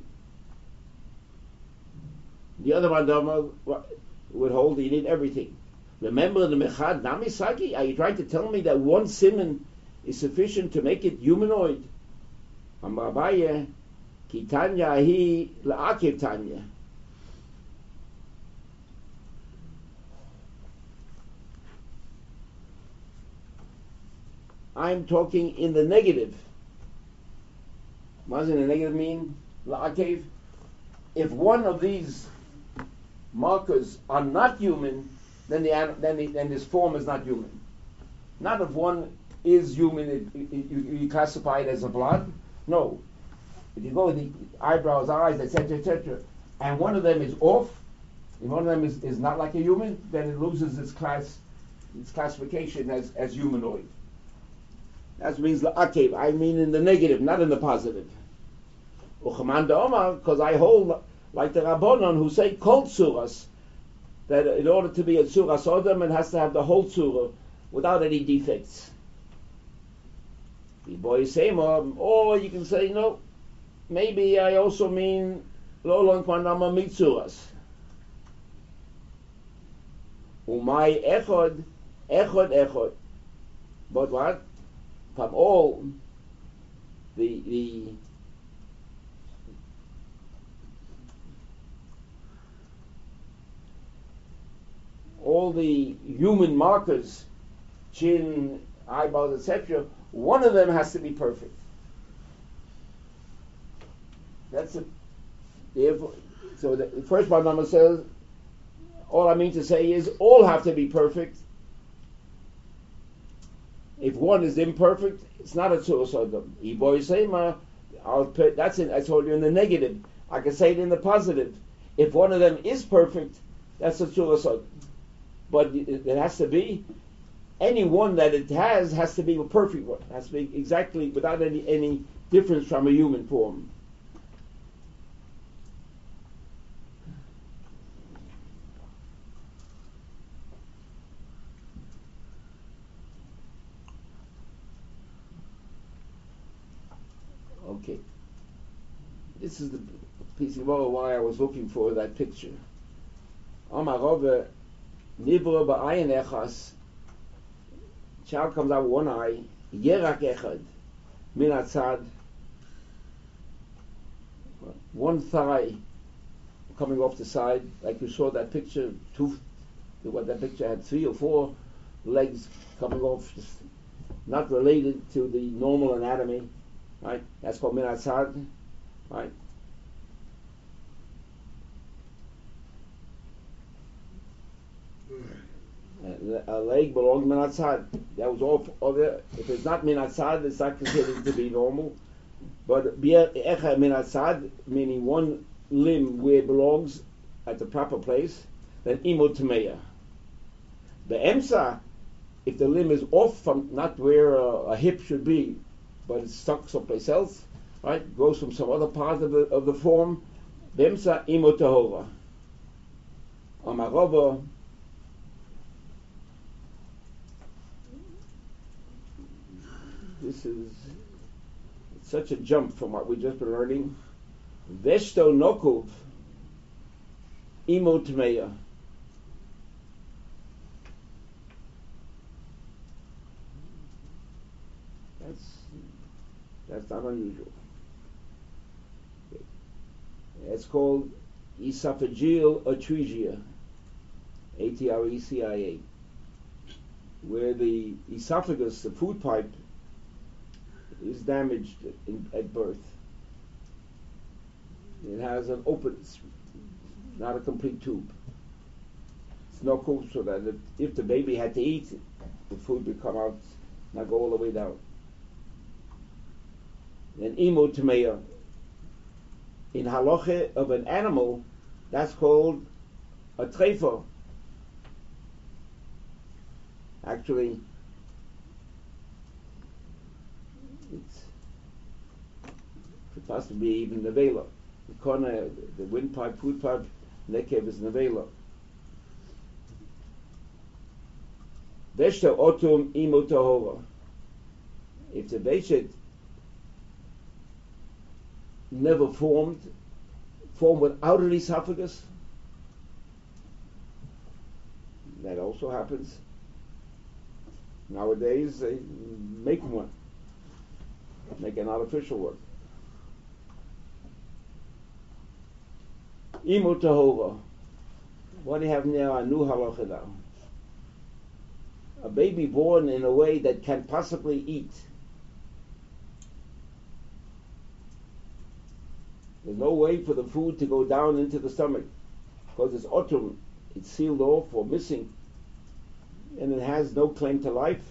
S1: The other mandama would hold you need everything. Remember the mechad namisaki? Are you trying to tell me that one simon is sufficient to make it humanoid? Amabaye, kitanya hi la'akiv tanya. I'm talking in the negative. What does in the negative mean? La'akiv. If one of these markers are not human, then the then the, then this form is not human. Not if one is human, it, it, it, you, you classify it as a blood. No. If you go with the eyebrows, eyes, et cetera, et cetera, and one of them is off, if one of them is, is not like a human, then it loses its class, its classification as, as humanoid. That means la'akev. I mean in the negative, not in the positive. Because I hold like the Rabbanon who say kol tzuras, that in order to be a tzuras odom, it has to have the whole tzura without any defects. Boy say more, or you can say no. Maybe I also mean lo long panama mitzuras. Umay echod, echod, echod. But what? From all the the all the human markers, chin, eyeballs, et cetera, One of them has to be perfect. That's it. Therefore, so the first part number says, all I mean to say is, all have to be perfect. If one is imperfect, it's not a tzur sodom. I'll put, that's it. I told you in the negative. I can say it in the positive. If one of them is perfect, that's a tzur sodom. But it, it has to be, any one that it has has to be a perfect one. It has to be exactly without any any difference from a human form. Okay. This is the piece of all why I was looking for that picture. Amar Rava Nivra ba'ayin echas. Child comes out with one eye. Yerak echad min atzad. One thigh coming off the side, like you saw that picture. Two, what that picture had three or four legs coming off, just not related to the normal anatomy. Right? That's called min atzad. Right? A leg belongs min atzad. That was all other. If it's not min atzad, it's not considered to be normal. But bier echa min atzad, meaning one limb where it belongs at the proper place, then imut tmeya. The emsa, if the limb is off from not where a, a hip should be, but it's stuck someplace else, right? Goes from some other part of the of the form. Bemsa imut tahora. Amarova. This is such a jump from what we just been learning. Veshto nokuv imut tmeya. That's that's not unusual. Okay. It's called esophageal atresia, A T R E C I A, where the esophagus, the food pipe, is damaged in, at birth. It has an open, it's not a complete tube. It's no cool, so that if, if the baby had to eat, the food would come out, not go all the way down. Then imut tmeya. In halacha of an animal, that's called a treifa. Actually, it's supposed to be even nevela. The corner, the windpipe, food pipe, nekev is nevela. Veshta otum imut tahora. If the veshet never formed, formed without an esophagus, that also happens. Nowadays they make one, make an artificial one. Imut tahora. What do you have now? A new halacha now. A baby born in a way that can possibly eat. There's no way for the food to go down into the stomach because it's autumn, it's sealed off or missing, and it has no claim to life.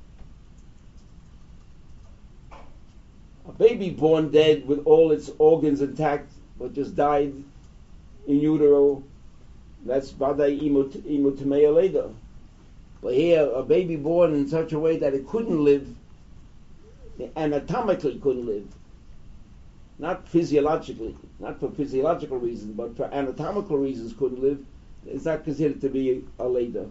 S1: A baby born dead with all its organs intact but just died in utero, that's vadai imut tmeya later. But here, a baby born in such a way that it couldn't live, anatomically couldn't live, not physiologically, not for physiological reasons, but for anatomical reasons couldn't live, it's not considered to be a later.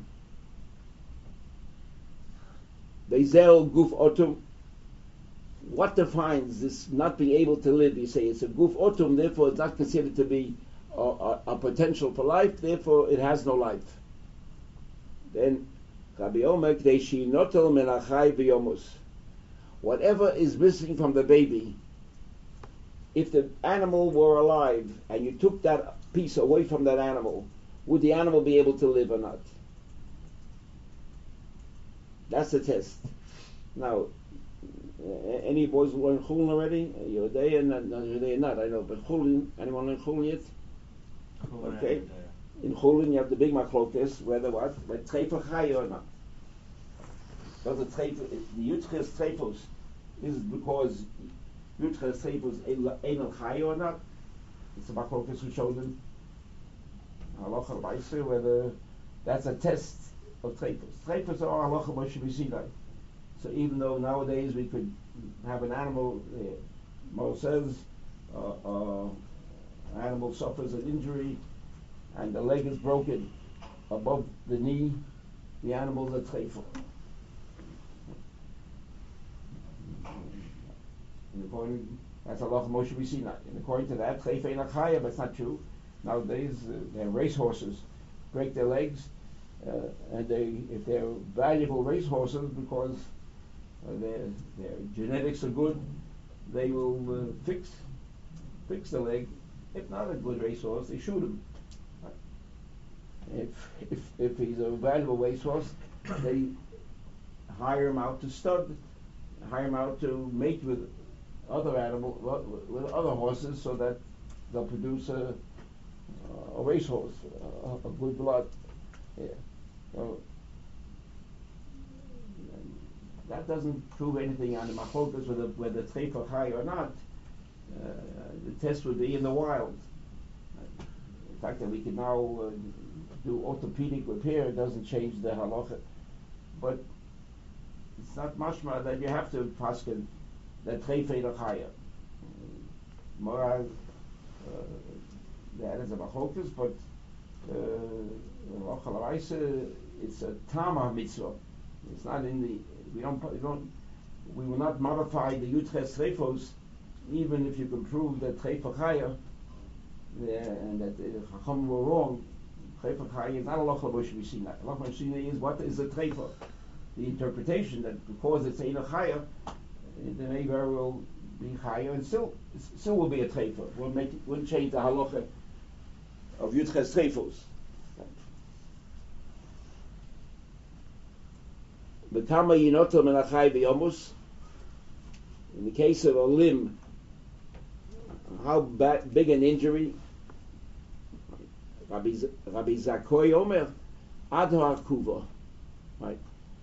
S1: Bezel guf otum. What defines this not being able to live? You say it's a guf otum, therefore it's not considered to be a, a, a potential for life, therefore it has no life. Then Rabbi Omer k'dei notel min achai v'yomus. Whatever is missing from the baby, if the animal were alive and you took that piece away from that animal, would the animal be able to live or not? That's the test. Now, Uh, any boys who learn Chulin already? Uh, you're there and not, not, you're there not, I know. But Chulin, anyone learn Chulin yet? Okay. In Chulin you have the big machlokes, whether what? Whether Treifa Chai or not. Does the Treifa, the Yutches Treifos, is it because Yutches Treifos Einel Chai or not? It's the machlokes who showed them. Halacha L'Maaseh, whether that's a test of Treifos. Treifos are Halacha Moshe B'Sinai. So even though nowadays we could have an animal, uh, Mo says, uh, uh, animal suffers an injury and the leg is broken above the knee, the animal's a treifa. And according, that's Allah Moshe B'Sinai. And according to that, treifa ain't a chaya, but it's not true. Nowadays, uh, they have race horses break their legs, uh, and they, if they're valuable race horses because uh, their their genetics are good, they will uh, fix fix the leg. If not a good racehorse, they shoot him. If if if he's a valuable racehorse, they hire him out to stud, hire him out to mate with other animal with other horses, so that they'll produce a a racehorse, a, a good blood. Yeah. So that doesn't prove anything on the machlokas whether whether treifa high or not. Uh, the test would be in the wild. The fact that we can now uh, do orthopedic repair doesn't change the halacha, but it's not mashma that you have to paskin that treifa l'chaya. Moral, that is a machlokas, but halacha l'maaseh, it's a tama mitzvah. It's not in the we don't we don't we will not modify the yutches treifos. Even if you can prove that Treifa Chaya yeah, and that the Chacham were wrong, Treifa Chaya is not a Loch Moshe B'Sinai. Loch Moshe B'Sinai is what is a Treifa. The interpretation that because it's Ein Chaya, it may very well be Chaya and still still will be a Treifa. Will make will change the halacha of Yutches Treifos. B'tama Yinotel Menachai B'Yomus. In the case of a limb, how bad, big an injury? Rabbi, Z- Rabbi Zakoi Omer, Adhar Kuva, right?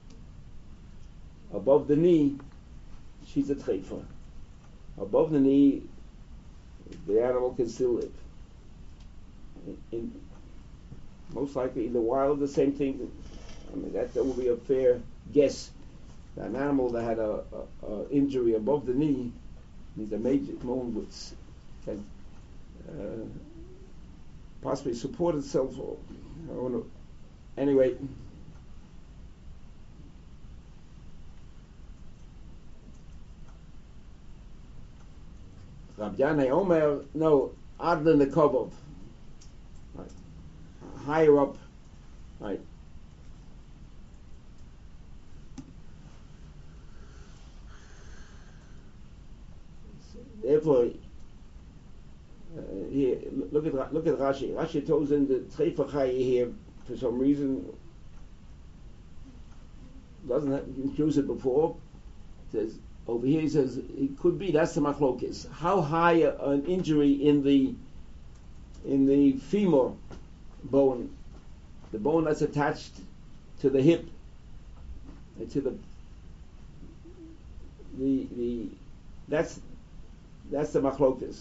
S1: Above the knee, she's a treifa. Above the knee, the animal can still live. In, in, most likely in the wild, the same thing. I mean, that, that would be a fair guess. An animal that had a, a, a injury above the knee means a major bone would can uh, possibly support itself. Or, I don't know. Anyway, Rabbi Yanai Omer, no, Adlan the Kovov, right, higher up, right. Therefore, uh, here look at look at Rashi. Rashi tells in the Treifa Chaya here for some reason doesn't have, use it before. It says over here he says it could be that's the machlokes. How high a, an injury in the in the femur bone, the bone that's attached to the hip and to the the the that's That's the machlokas.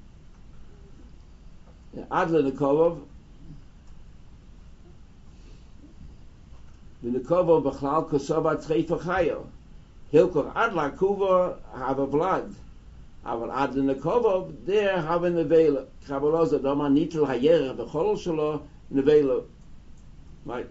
S1: Adla Nikolov, the Nikolov b'chlal kosova treifa chaya. Hilkov Adla kuva have a blood. Aval Adla Nikolov there have a nevela. Kabbalah dama nitel hayera b'chol shelo nevela. Right.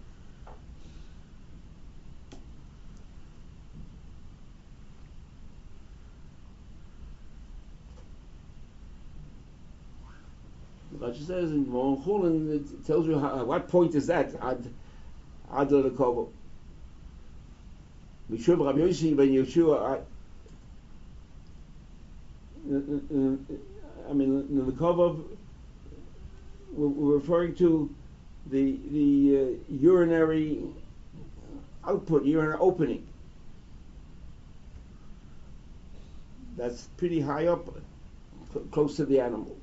S1: Rashi says in Moran Chulin, it tells you how, what point is that? Ad Ad Lekovo. Mishum Rabbi Yossi ben Yeshua. I mean, Lekovo. We're referring to the the uh, urinary output, urinary opening. that's pretty high up, c- close to the animal.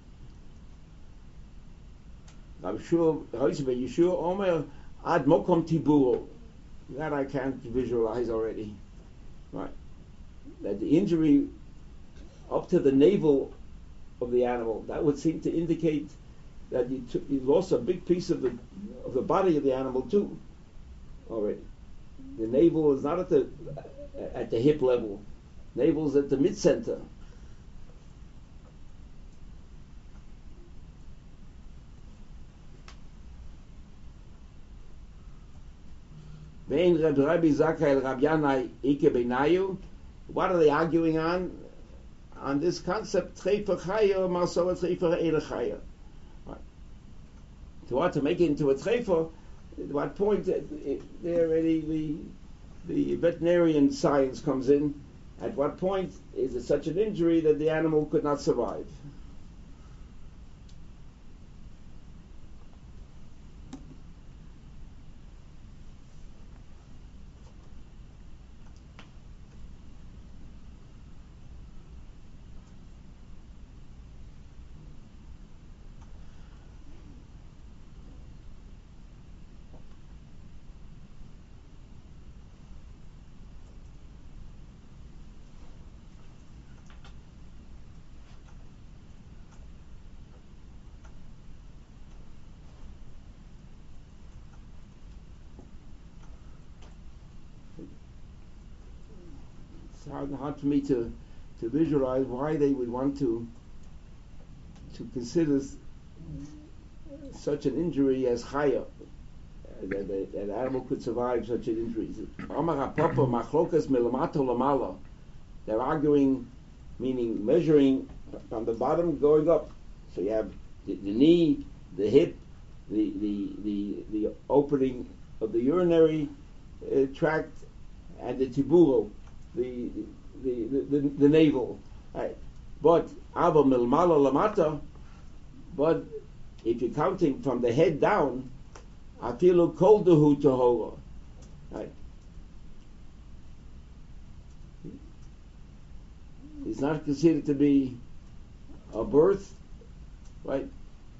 S1: I'm sure, you sure, Omer, ad mokom tiburo. That I can't visualize already. Right. That the injury up to the navel of the animal, that would seem to indicate that you, took, you lost a big piece of the of the body of the animal too. Already, the navel is not at the at the hip level. Navel is at the mid center. What are they arguing on? On this concept, Treifer Chaya, Marsola Treifer Eile Chaya. To what to make it into a Treifer, at what point uh, it, there already the the veterinarian science comes in. At what point is it such an injury that the animal could not survive? It's hard, hard for me to, to visualize why they would want to to consider such an injury as chaya, that, that, that an animal could survive such an injury. They're arguing, meaning measuring from the bottom going up. So you have the, the knee, the hip, the the the, the opening of the urinary uh, tract, and the tiburo, the the the, the, the navel. Right. But ava milmala lamata. But if you're counting from the head down, afilu kol dehu tahora. Right. It's not considered to be a birth, right?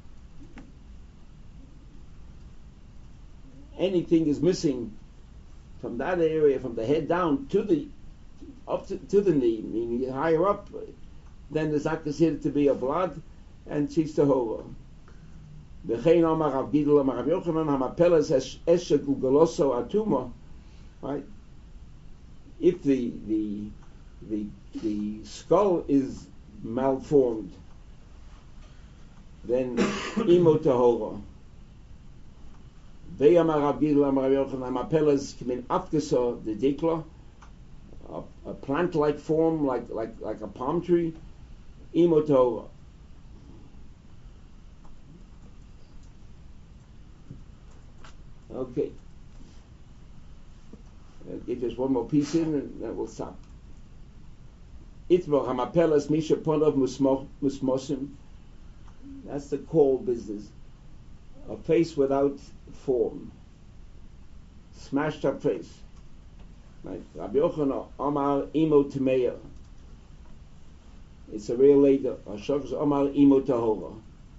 S1: Anything is missing from that area, from the head down to the up to, to the knee, meaning higher up, then it's not considered to be a blood, and she's tahora. V'chein amar Rav Gidol amar Rav Yochanan hamapelas eshek ugoloso atuma, right? If the the the the skull is malformed, then imo tahora. Ve'amar Rav Gidol amar Rav Yochanan hamapelas k'min afkesa the dikla, a, a plant-like form, like like like a palm tree, imo tahora. Okay. I'll get just one more piece in and then we'll stop. Itmar hamapelas misha ponov musmosim. That's the call business. A face without form. Smashed up face. Right. Rabbi Yochanan Amar imo tmeya. It's a real later. Ashok Amar imo tahora.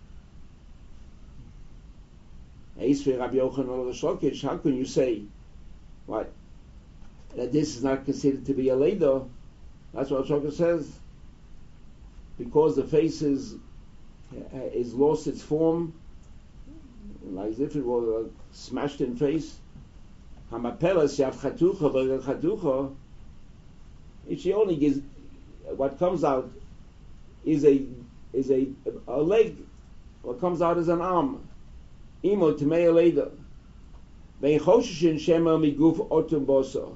S1: Rabbi Yochanan, how can you say what that this is not considered to be a leder? That's what Shokah says. Because the face is is lost its form, like as if it were a smashed in face. Hamapelas yav chatucha v'regel chatucha. If she only gives, what comes out is a is a a leg. What comes out is an arm. Imo tmei leda. Vein choshishin shema miguf otum boso.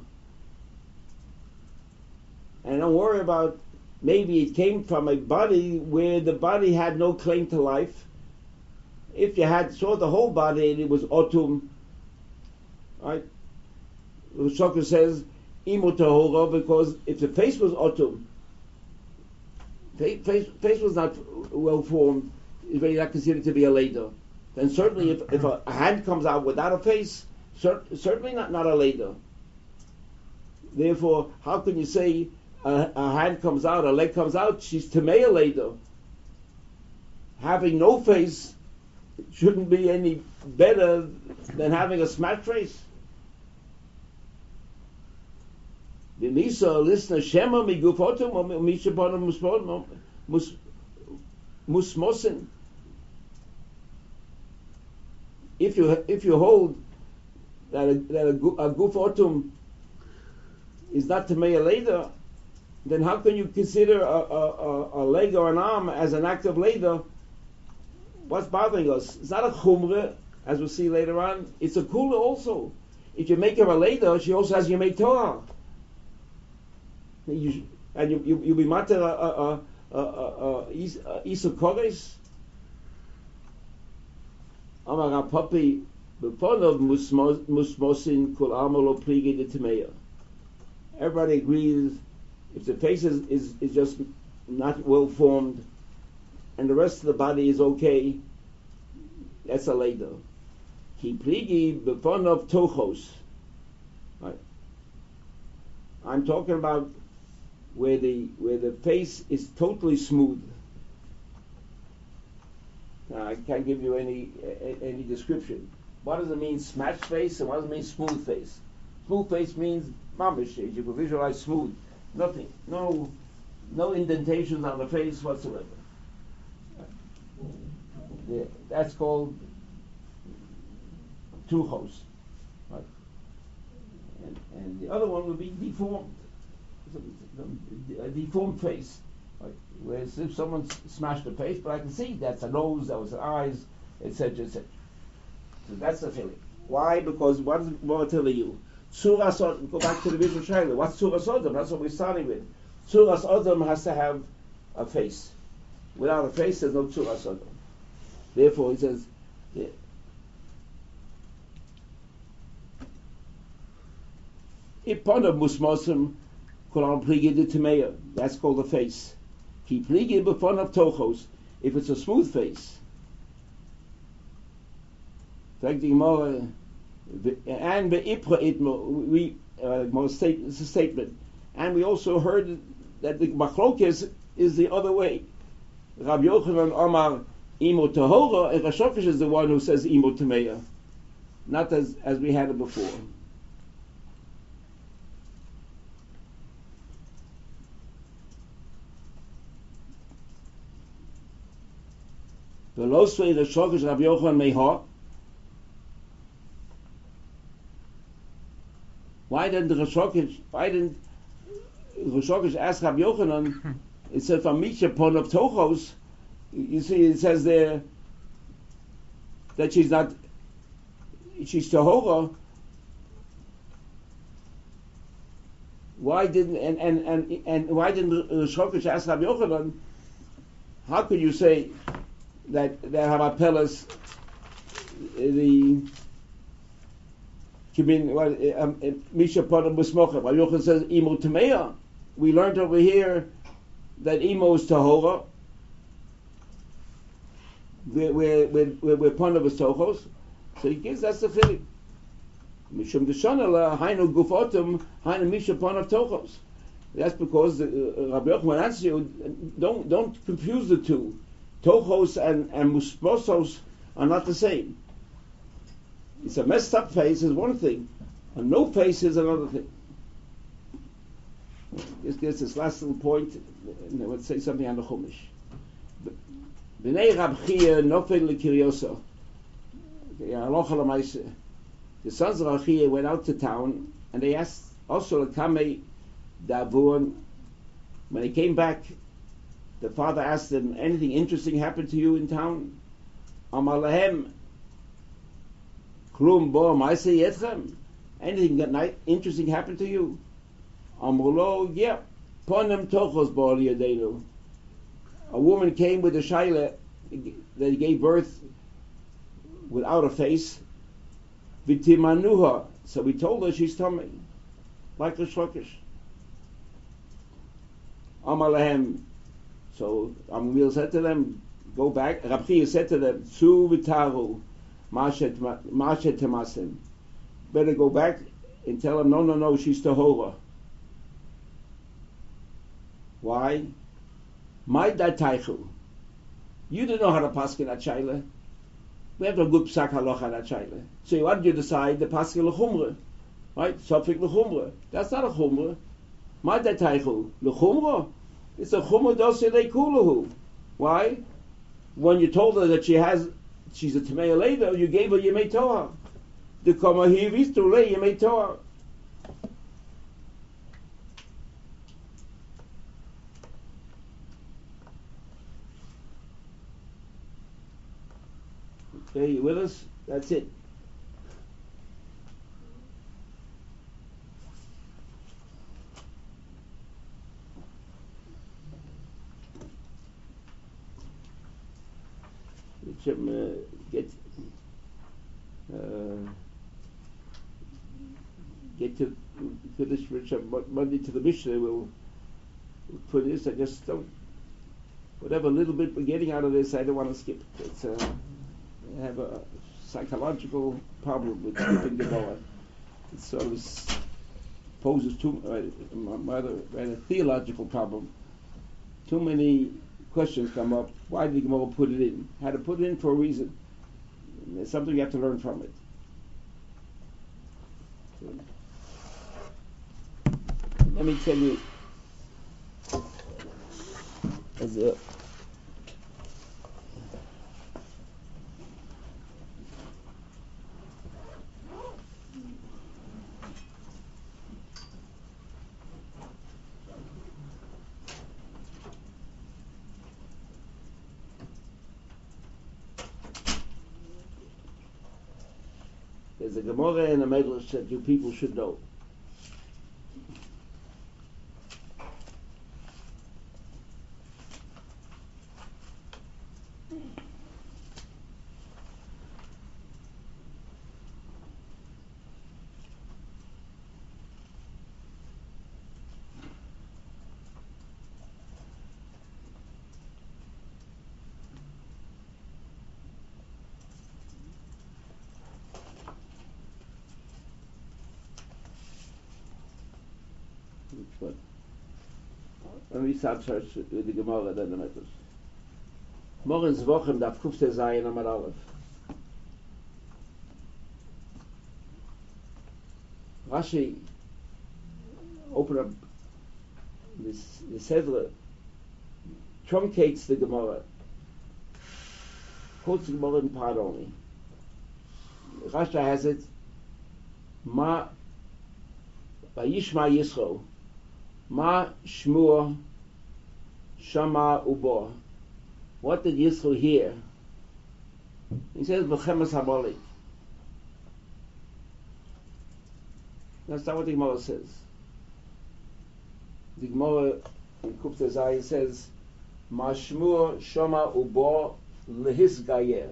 S1: And don't worry about, maybe it came from a body where the body had no claim to life. If you had saw the whole body and it was otum, right? The Shokah says imo tahora, because if the face was otum, face face was not well formed, it's really not considered to be a leda. Then certainly if, if a, a hand comes out without a face, cer- certainly not, not a leder. Therefore, how can you say a, a hand comes out, a leg comes out, she's Tamea later. Having no face shouldn't be any better than having a smashed face. The Nisa listener Shema migufotum or mishabonim muspon mus musmosin. If you if you hold that a, that a, a gufotum is not Tamea later, then how can you consider a, a, a, a leg or an arm as an act of later? What's bothering us? It's not a chumrah, as we'll see later on. It's a kula also. If you make her a later, she also has Yemei Torah. You, and you, you, you'll be matter a, a, a, a, a Isa Kores. Amar Papi, Befonov Musmosin Kul Amalo Plige de Timeya. Everybody agrees if the face is, is, is just not well formed and the rest of the body is okay, that's a later. Ki Pligi Befonov Tochos. Right. I'm talking about where the where the face is totally smooth. Now, I can't give you any a, any description. What does it mean, smashed face, and what does it mean, smooth face? Smooth face means mamish. You can visualize smooth, nothing, no, no indentations on the face whatsoever. The, that's called tuchos, right? And, and the other one would be deformed. A deformed face, right? Whereas if someone smashed the face, but I can see that's a nose, that was an eyes, et cetera, et cetera. So that's the feeling. Why? Because what is more telling you? Tzuras Odom. Go back to the vision Shaila. What's Tzuras Odom? That's what we're starting with. Tzuras Odom has to have a face. Without a face, there's no Tzuras Odom. Therefore, he says, yeah. Ipona musmosim. That's called a face. If it's a smooth face. And we uh, state, it's a statement. And we also heard that the machlokes is the other way. Rabbi Yochanan Omar Imo Tahora, and Rashokish is the one who says Imo Tameya, not as as we had it before. The Losway the Shokish Rabbi Yochanan Meha. Why didn't the Rashokish? Why didn't Rashokish ask Rabbi Yochanan? It said from Misha Pon of Tochos. You see, it says there that she's not, she's Tahora. Why didn't and and and, and why didn't Rashokish ask Rabbi Yochanan? How could you say that that Harapelas the Misha Pon Busmocha? Rabbi Yochanan says Imo Tameya. We learned over here that Imo is Tahora. We're, we're, we're, we're Ponavas Tochos. So he gives us the feeling. Mishum Deshonala, Hainu Gufotum, Hainu Misha Ponav Tochos. That's because uh, Rabbi Yochanan answers you, don't, don't confuse the two. Tochos and, and Musmosos are not the same. It's a messed up face is one thing, a no face is another thing. This gets this last little point, and I would say something on the Chumash. B'nei Rab Chia nofel l'kiryoso. The sons of Rab Chia went out to town, and they asked also Kamei Davun. When they came back, the father asked them, anything interesting happened to you in town? Amar lahem, klum bo ma'aseh yetchem. Anything that interesting happened to you? Amar lo, yeah, ponem tochos bo yadenu. A woman came with a shaila that gave birth without a face. V'timanuha. So we told her she's tummy, like a shlokish. Amar lahem. So Amil said to them, go back. Rab Chia said to them, Tzu v'taru mashet temasim. Better go back and tell them, no, no, no, she's tahora. Why? My dataichu. You didn't know how to paskin at shaila. We have a good psak halacha at shaila. So what did you decide? The paskin lechumra, right? Sofik lechumra. That's not a chumra. My dataichu lechumra. It's a chumra dosei leikuluhu. Why? When you told her that she has, she's a tamei later, you gave her yemei tohar. The kama hivis to lay yemei tohar. Okay, you with us? That's it. Which um, uh, get uh, get to to this which Monday to the Mishnah. We'll, we'll put this. I just don't. Whatever little bit we're getting out of this, I don't want to skip. It's uh, I have a psychological problem with skipping the Gemara. It sort of poses too uh, rather, rather theological problem. Too many questions come up. Why did the Gemara put it in? Had to put it in for a reason. And there's something you have to learn from it. So, let me tell you, as a There's a Gemara and a Medrash that you people should know. But when we start search with the Gemara, then the Medrash. Morgens Wochem darf Kufte sein am Aleph. Rashi open up this the Sedra, truncates the Gemara, quotes the Gemara in part only. Rashi has it, Ma Vayishma Yisro, Ma Shmua Shama Ubo. What did Yisro hear? He says B'chemes Hamolik. That's not what the Gemara says. The Gemara in Kufta Zay says Ma Shmua Shama Ubo Lehis Gayer.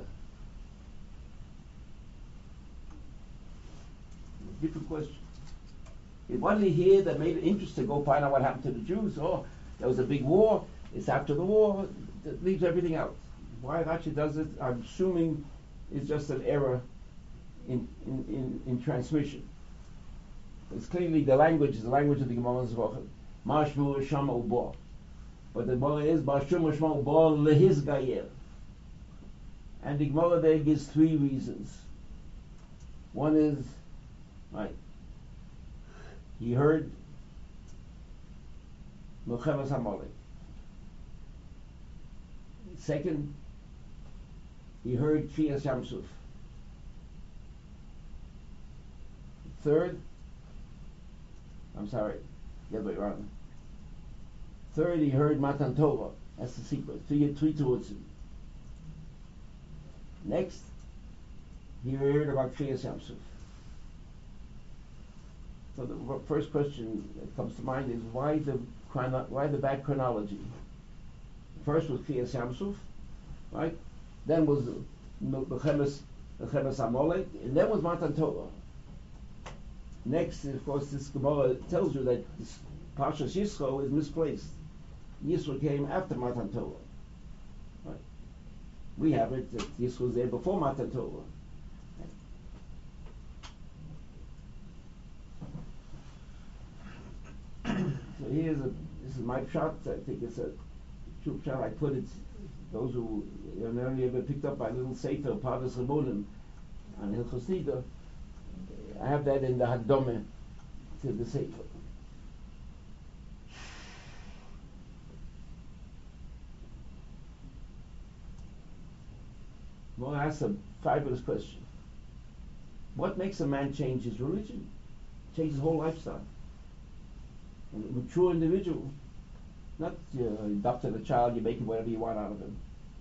S1: Different question. What did he hear that made it interesting to go find out what happened to the Jews? Oh, there was a big war. It's after the war. It leaves everything out. Why Rashi does it, I'm assuming, is just an error in in, in, in transmission. It's clearly the language is the language of the Gemara Zvachim. Mashmu Shama Ubo. But the Gemara is Mashmu Shama Ubo Lehiz Gayer. And the Gemara there gives three reasons. One is, right, he heard Milchemes Hamalek. Second, he heard Kriyas Yamsuf. Third, I'm sorry, the other way around. Third, he heard Matan Torah. That's the sequence. Three, three towards him. Next, he heard about Kriyas Yamsuf. So the first question that comes to mind is why the chrono- why the bad chronology? First was Kriyas Yamsuf, right? Then was Bechemes Bechemes Hamalek, and then was Matan Torah. Next, of course, this Gemara tells you that this Parshas Yisro is misplaced. Yisro came after Matan Torah. Right? We have it that Yisro was there before Matan Torah. So here's a this is my shot, I think it's a true shot. I put it, those who you know, only ever picked up my little Sefer, Pardes Ramonim, and Hilchos Nida, I have that in the Hakdome to the Sefer. Well, that's a fabulous question. What makes a man change his religion? Change his whole lifestyle. A mature individual. Not uh, adopted a child, you make him whatever you want out of him.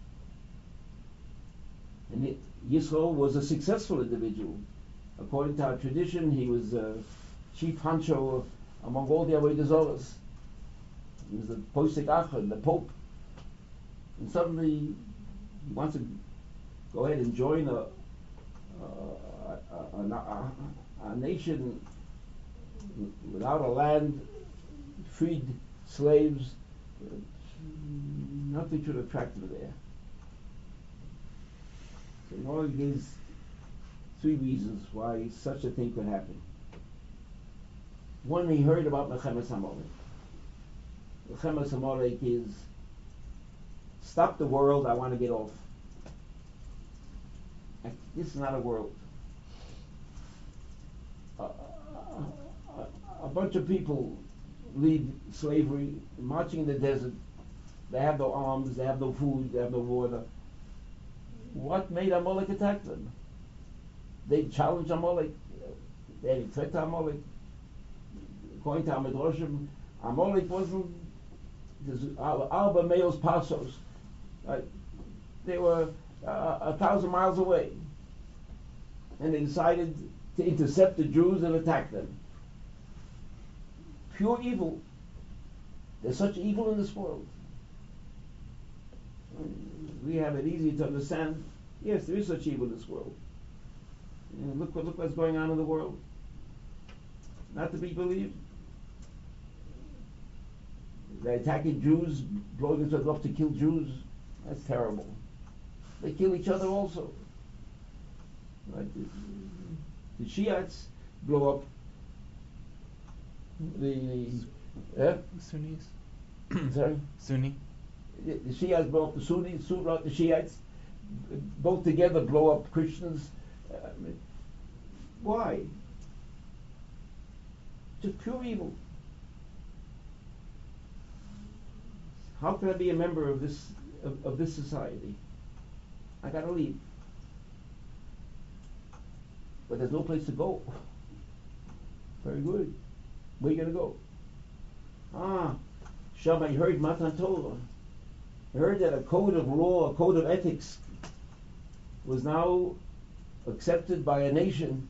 S1: And it, Yisro was a successful individual. According to our tradition, he was uh, chief honcho among all the Avodah Zorahs. He was the Posek Achad, the Pope. And suddenly he wants to go ahead and join a, a, a, a, a, a nation without a land, freed slaves. Nothing should attract him there. So in all these three reasons why such a thing could happen. One, he heard about Mechemes HaMolech. Mechemes HaMolech is stop the world, I want to get off. I, this is not a world. Uh, a, a, a bunch of people lead slavery, marching in the desert. They have no arms, they have no food, they have no water. What made Amalek attack them? They challenged Amalek. They had a threat to Amalek. According to Amidrashim, Amalek wasn't Arba Meos Pasos. Right? They were uh, a thousand miles away. And they decided to intercept the Jews and attack them. Pure evil. There's such evil in this world. We have it easy to understand. Yes, there is such evil in this world. You know, look, look what's going on in the world. Not to be believed. They're attacking Jews, blowing themselves up to kill Jews. That's terrible. They kill each other also. Right? The, the Shiites blow up the, the eh?
S6: Sunnis.
S1: Sorry?
S6: Sunni.
S1: The, the Shiites blow up the Sunnis, Sunnis blow up the Shiites. Both together blow up Christians. Uh, why? Just pure evil. How can I be a member of this of, of this society? I gotta leave. But there's no place to go. Very good. Where are you gonna go? Ah, Shama, I heard Matan Torah. I heard that a code of law, a code of ethics was now accepted by a nation.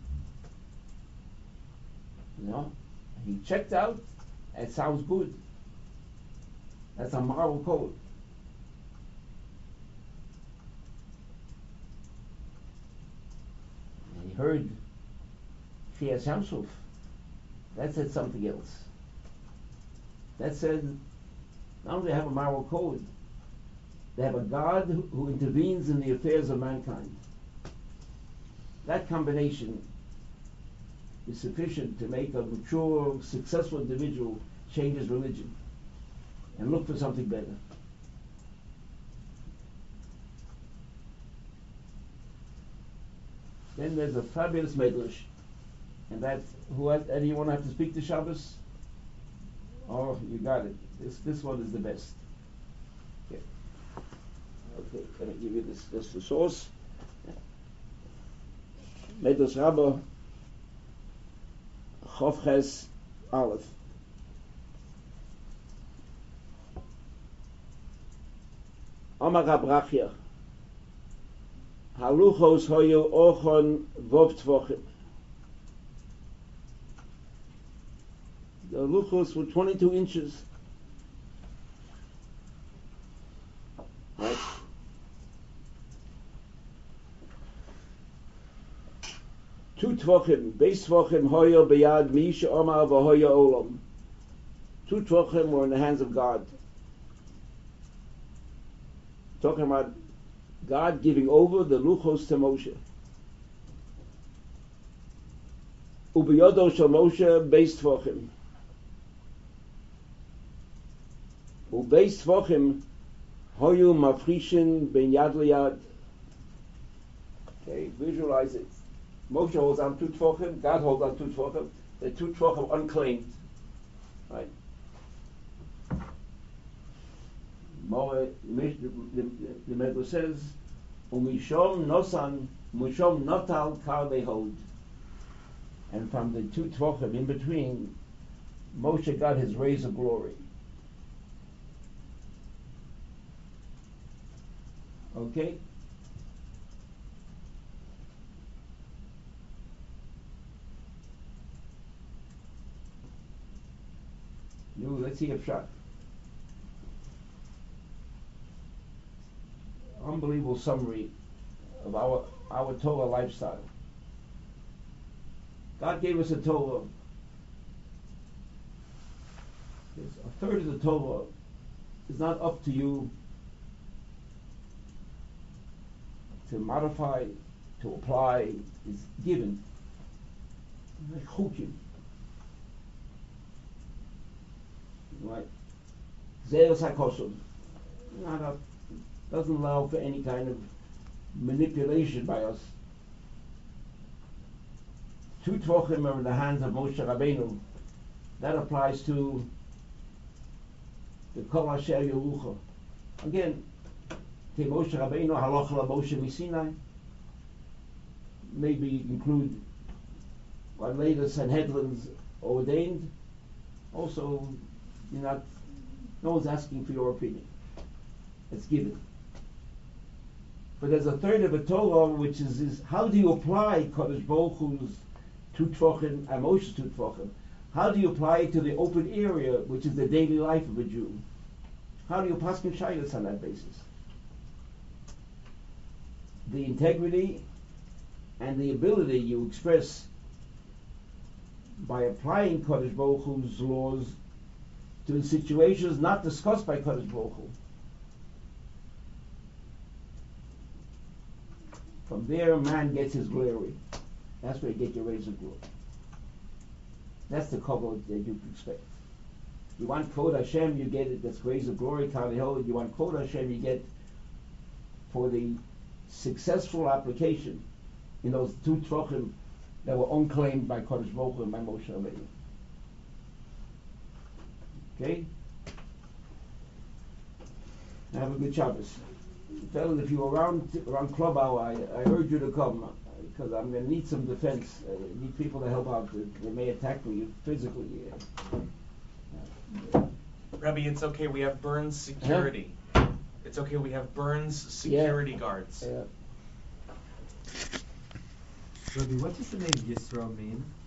S1: You know, he checked out, it sounds good. That's a moral code. And he heard Shia Shamsuf. That said something else. That said, not only have a moral code, they have a God who, who intervenes in the affairs of mankind. That combination is sufficient to make a mature, successful individual change his religion and look for something better. Then there's a fabulous medrash, and that who has, anyone have to speak to Shabbos? Oh, you got it. This this one is the best. Okay, okay. Let me give you this. This the source. Medrash Rabbah, Chof Ches Aleph. Amar Abrachia. Haluchos hoyu ochon vov tvochim. The luchos were twenty-two inches. Right? Two tvochim, base tvochim hoyu beyad misha omar v'hoyu olam. Two tvochim were in the hands of God. Talking about God giving over the luchos to Moshe. Ubiyodo shel Moshe beis tvochim. Ubeis Tvochim hoyu mafrishin ben yad liyad. Okay, visualize it. Moshe holds on two Tvochim, God holds on two Tvochim. The two Tvochim unclaimed. Right? More, the, the, the Medrash says, Umishom nosan, mushom notal kar they hold. And from the two Tvochim in between, Moshe got his rays of glory. Okay? Now, let's see a shot. Unbelievable summary of our our Torah lifestyle. God gave us a Torah. A third of the Torah is not up to you to modify, to apply. It's given. Like chukim. Right? Zeres HaKosov. Not a, doesn't allow for any kind of manipulation by us. Two Tvochim are in the hands of Moshe Rabbeinu. That applies to the Kol Asher Yerucha. Again, Ke Moshe Rabbeinu Haloch La Moshe Misinai. Maybe include what later Sanhedrin's ordained. Also, you're not, no one's asking for your opinion. It's given. But there's a third of a Torah which is, is how do you apply Kodesh Baruch Hu's two Tvochim and Moshe's two Tvochim? How do you apply it to the open area, which is the daily life of a Jew? How do you pass Mishayos on that basis? The integrity and the ability you express by applying Kodesh Baruch Hu's laws to situations not discussed by Kodesh Baruch Hu. From there, man gets his glory. That's where you get your rays of glory. That's the kavod that you expect. You want Kvod Hashem, you get it. That's rays of glory. Kavod. You want Kvod Hashem, you get for the successful application in those two Tvochim that were unclaimed by Kodesh Baruch Hu and by Moshe Rabbeinu. Okay? Now have a good Shabbos. Fellas, if you're around around club hour, I, I urge you to come because I'm going to need some defense. I need people to help out. They may attack me physically. Yeah.
S4: Rabbi, it's okay. We have Burns security. Huh? It's okay. We have Burns security
S1: yeah.
S4: guards.
S1: Yeah.
S3: Rabbi, what does the name Yisro mean?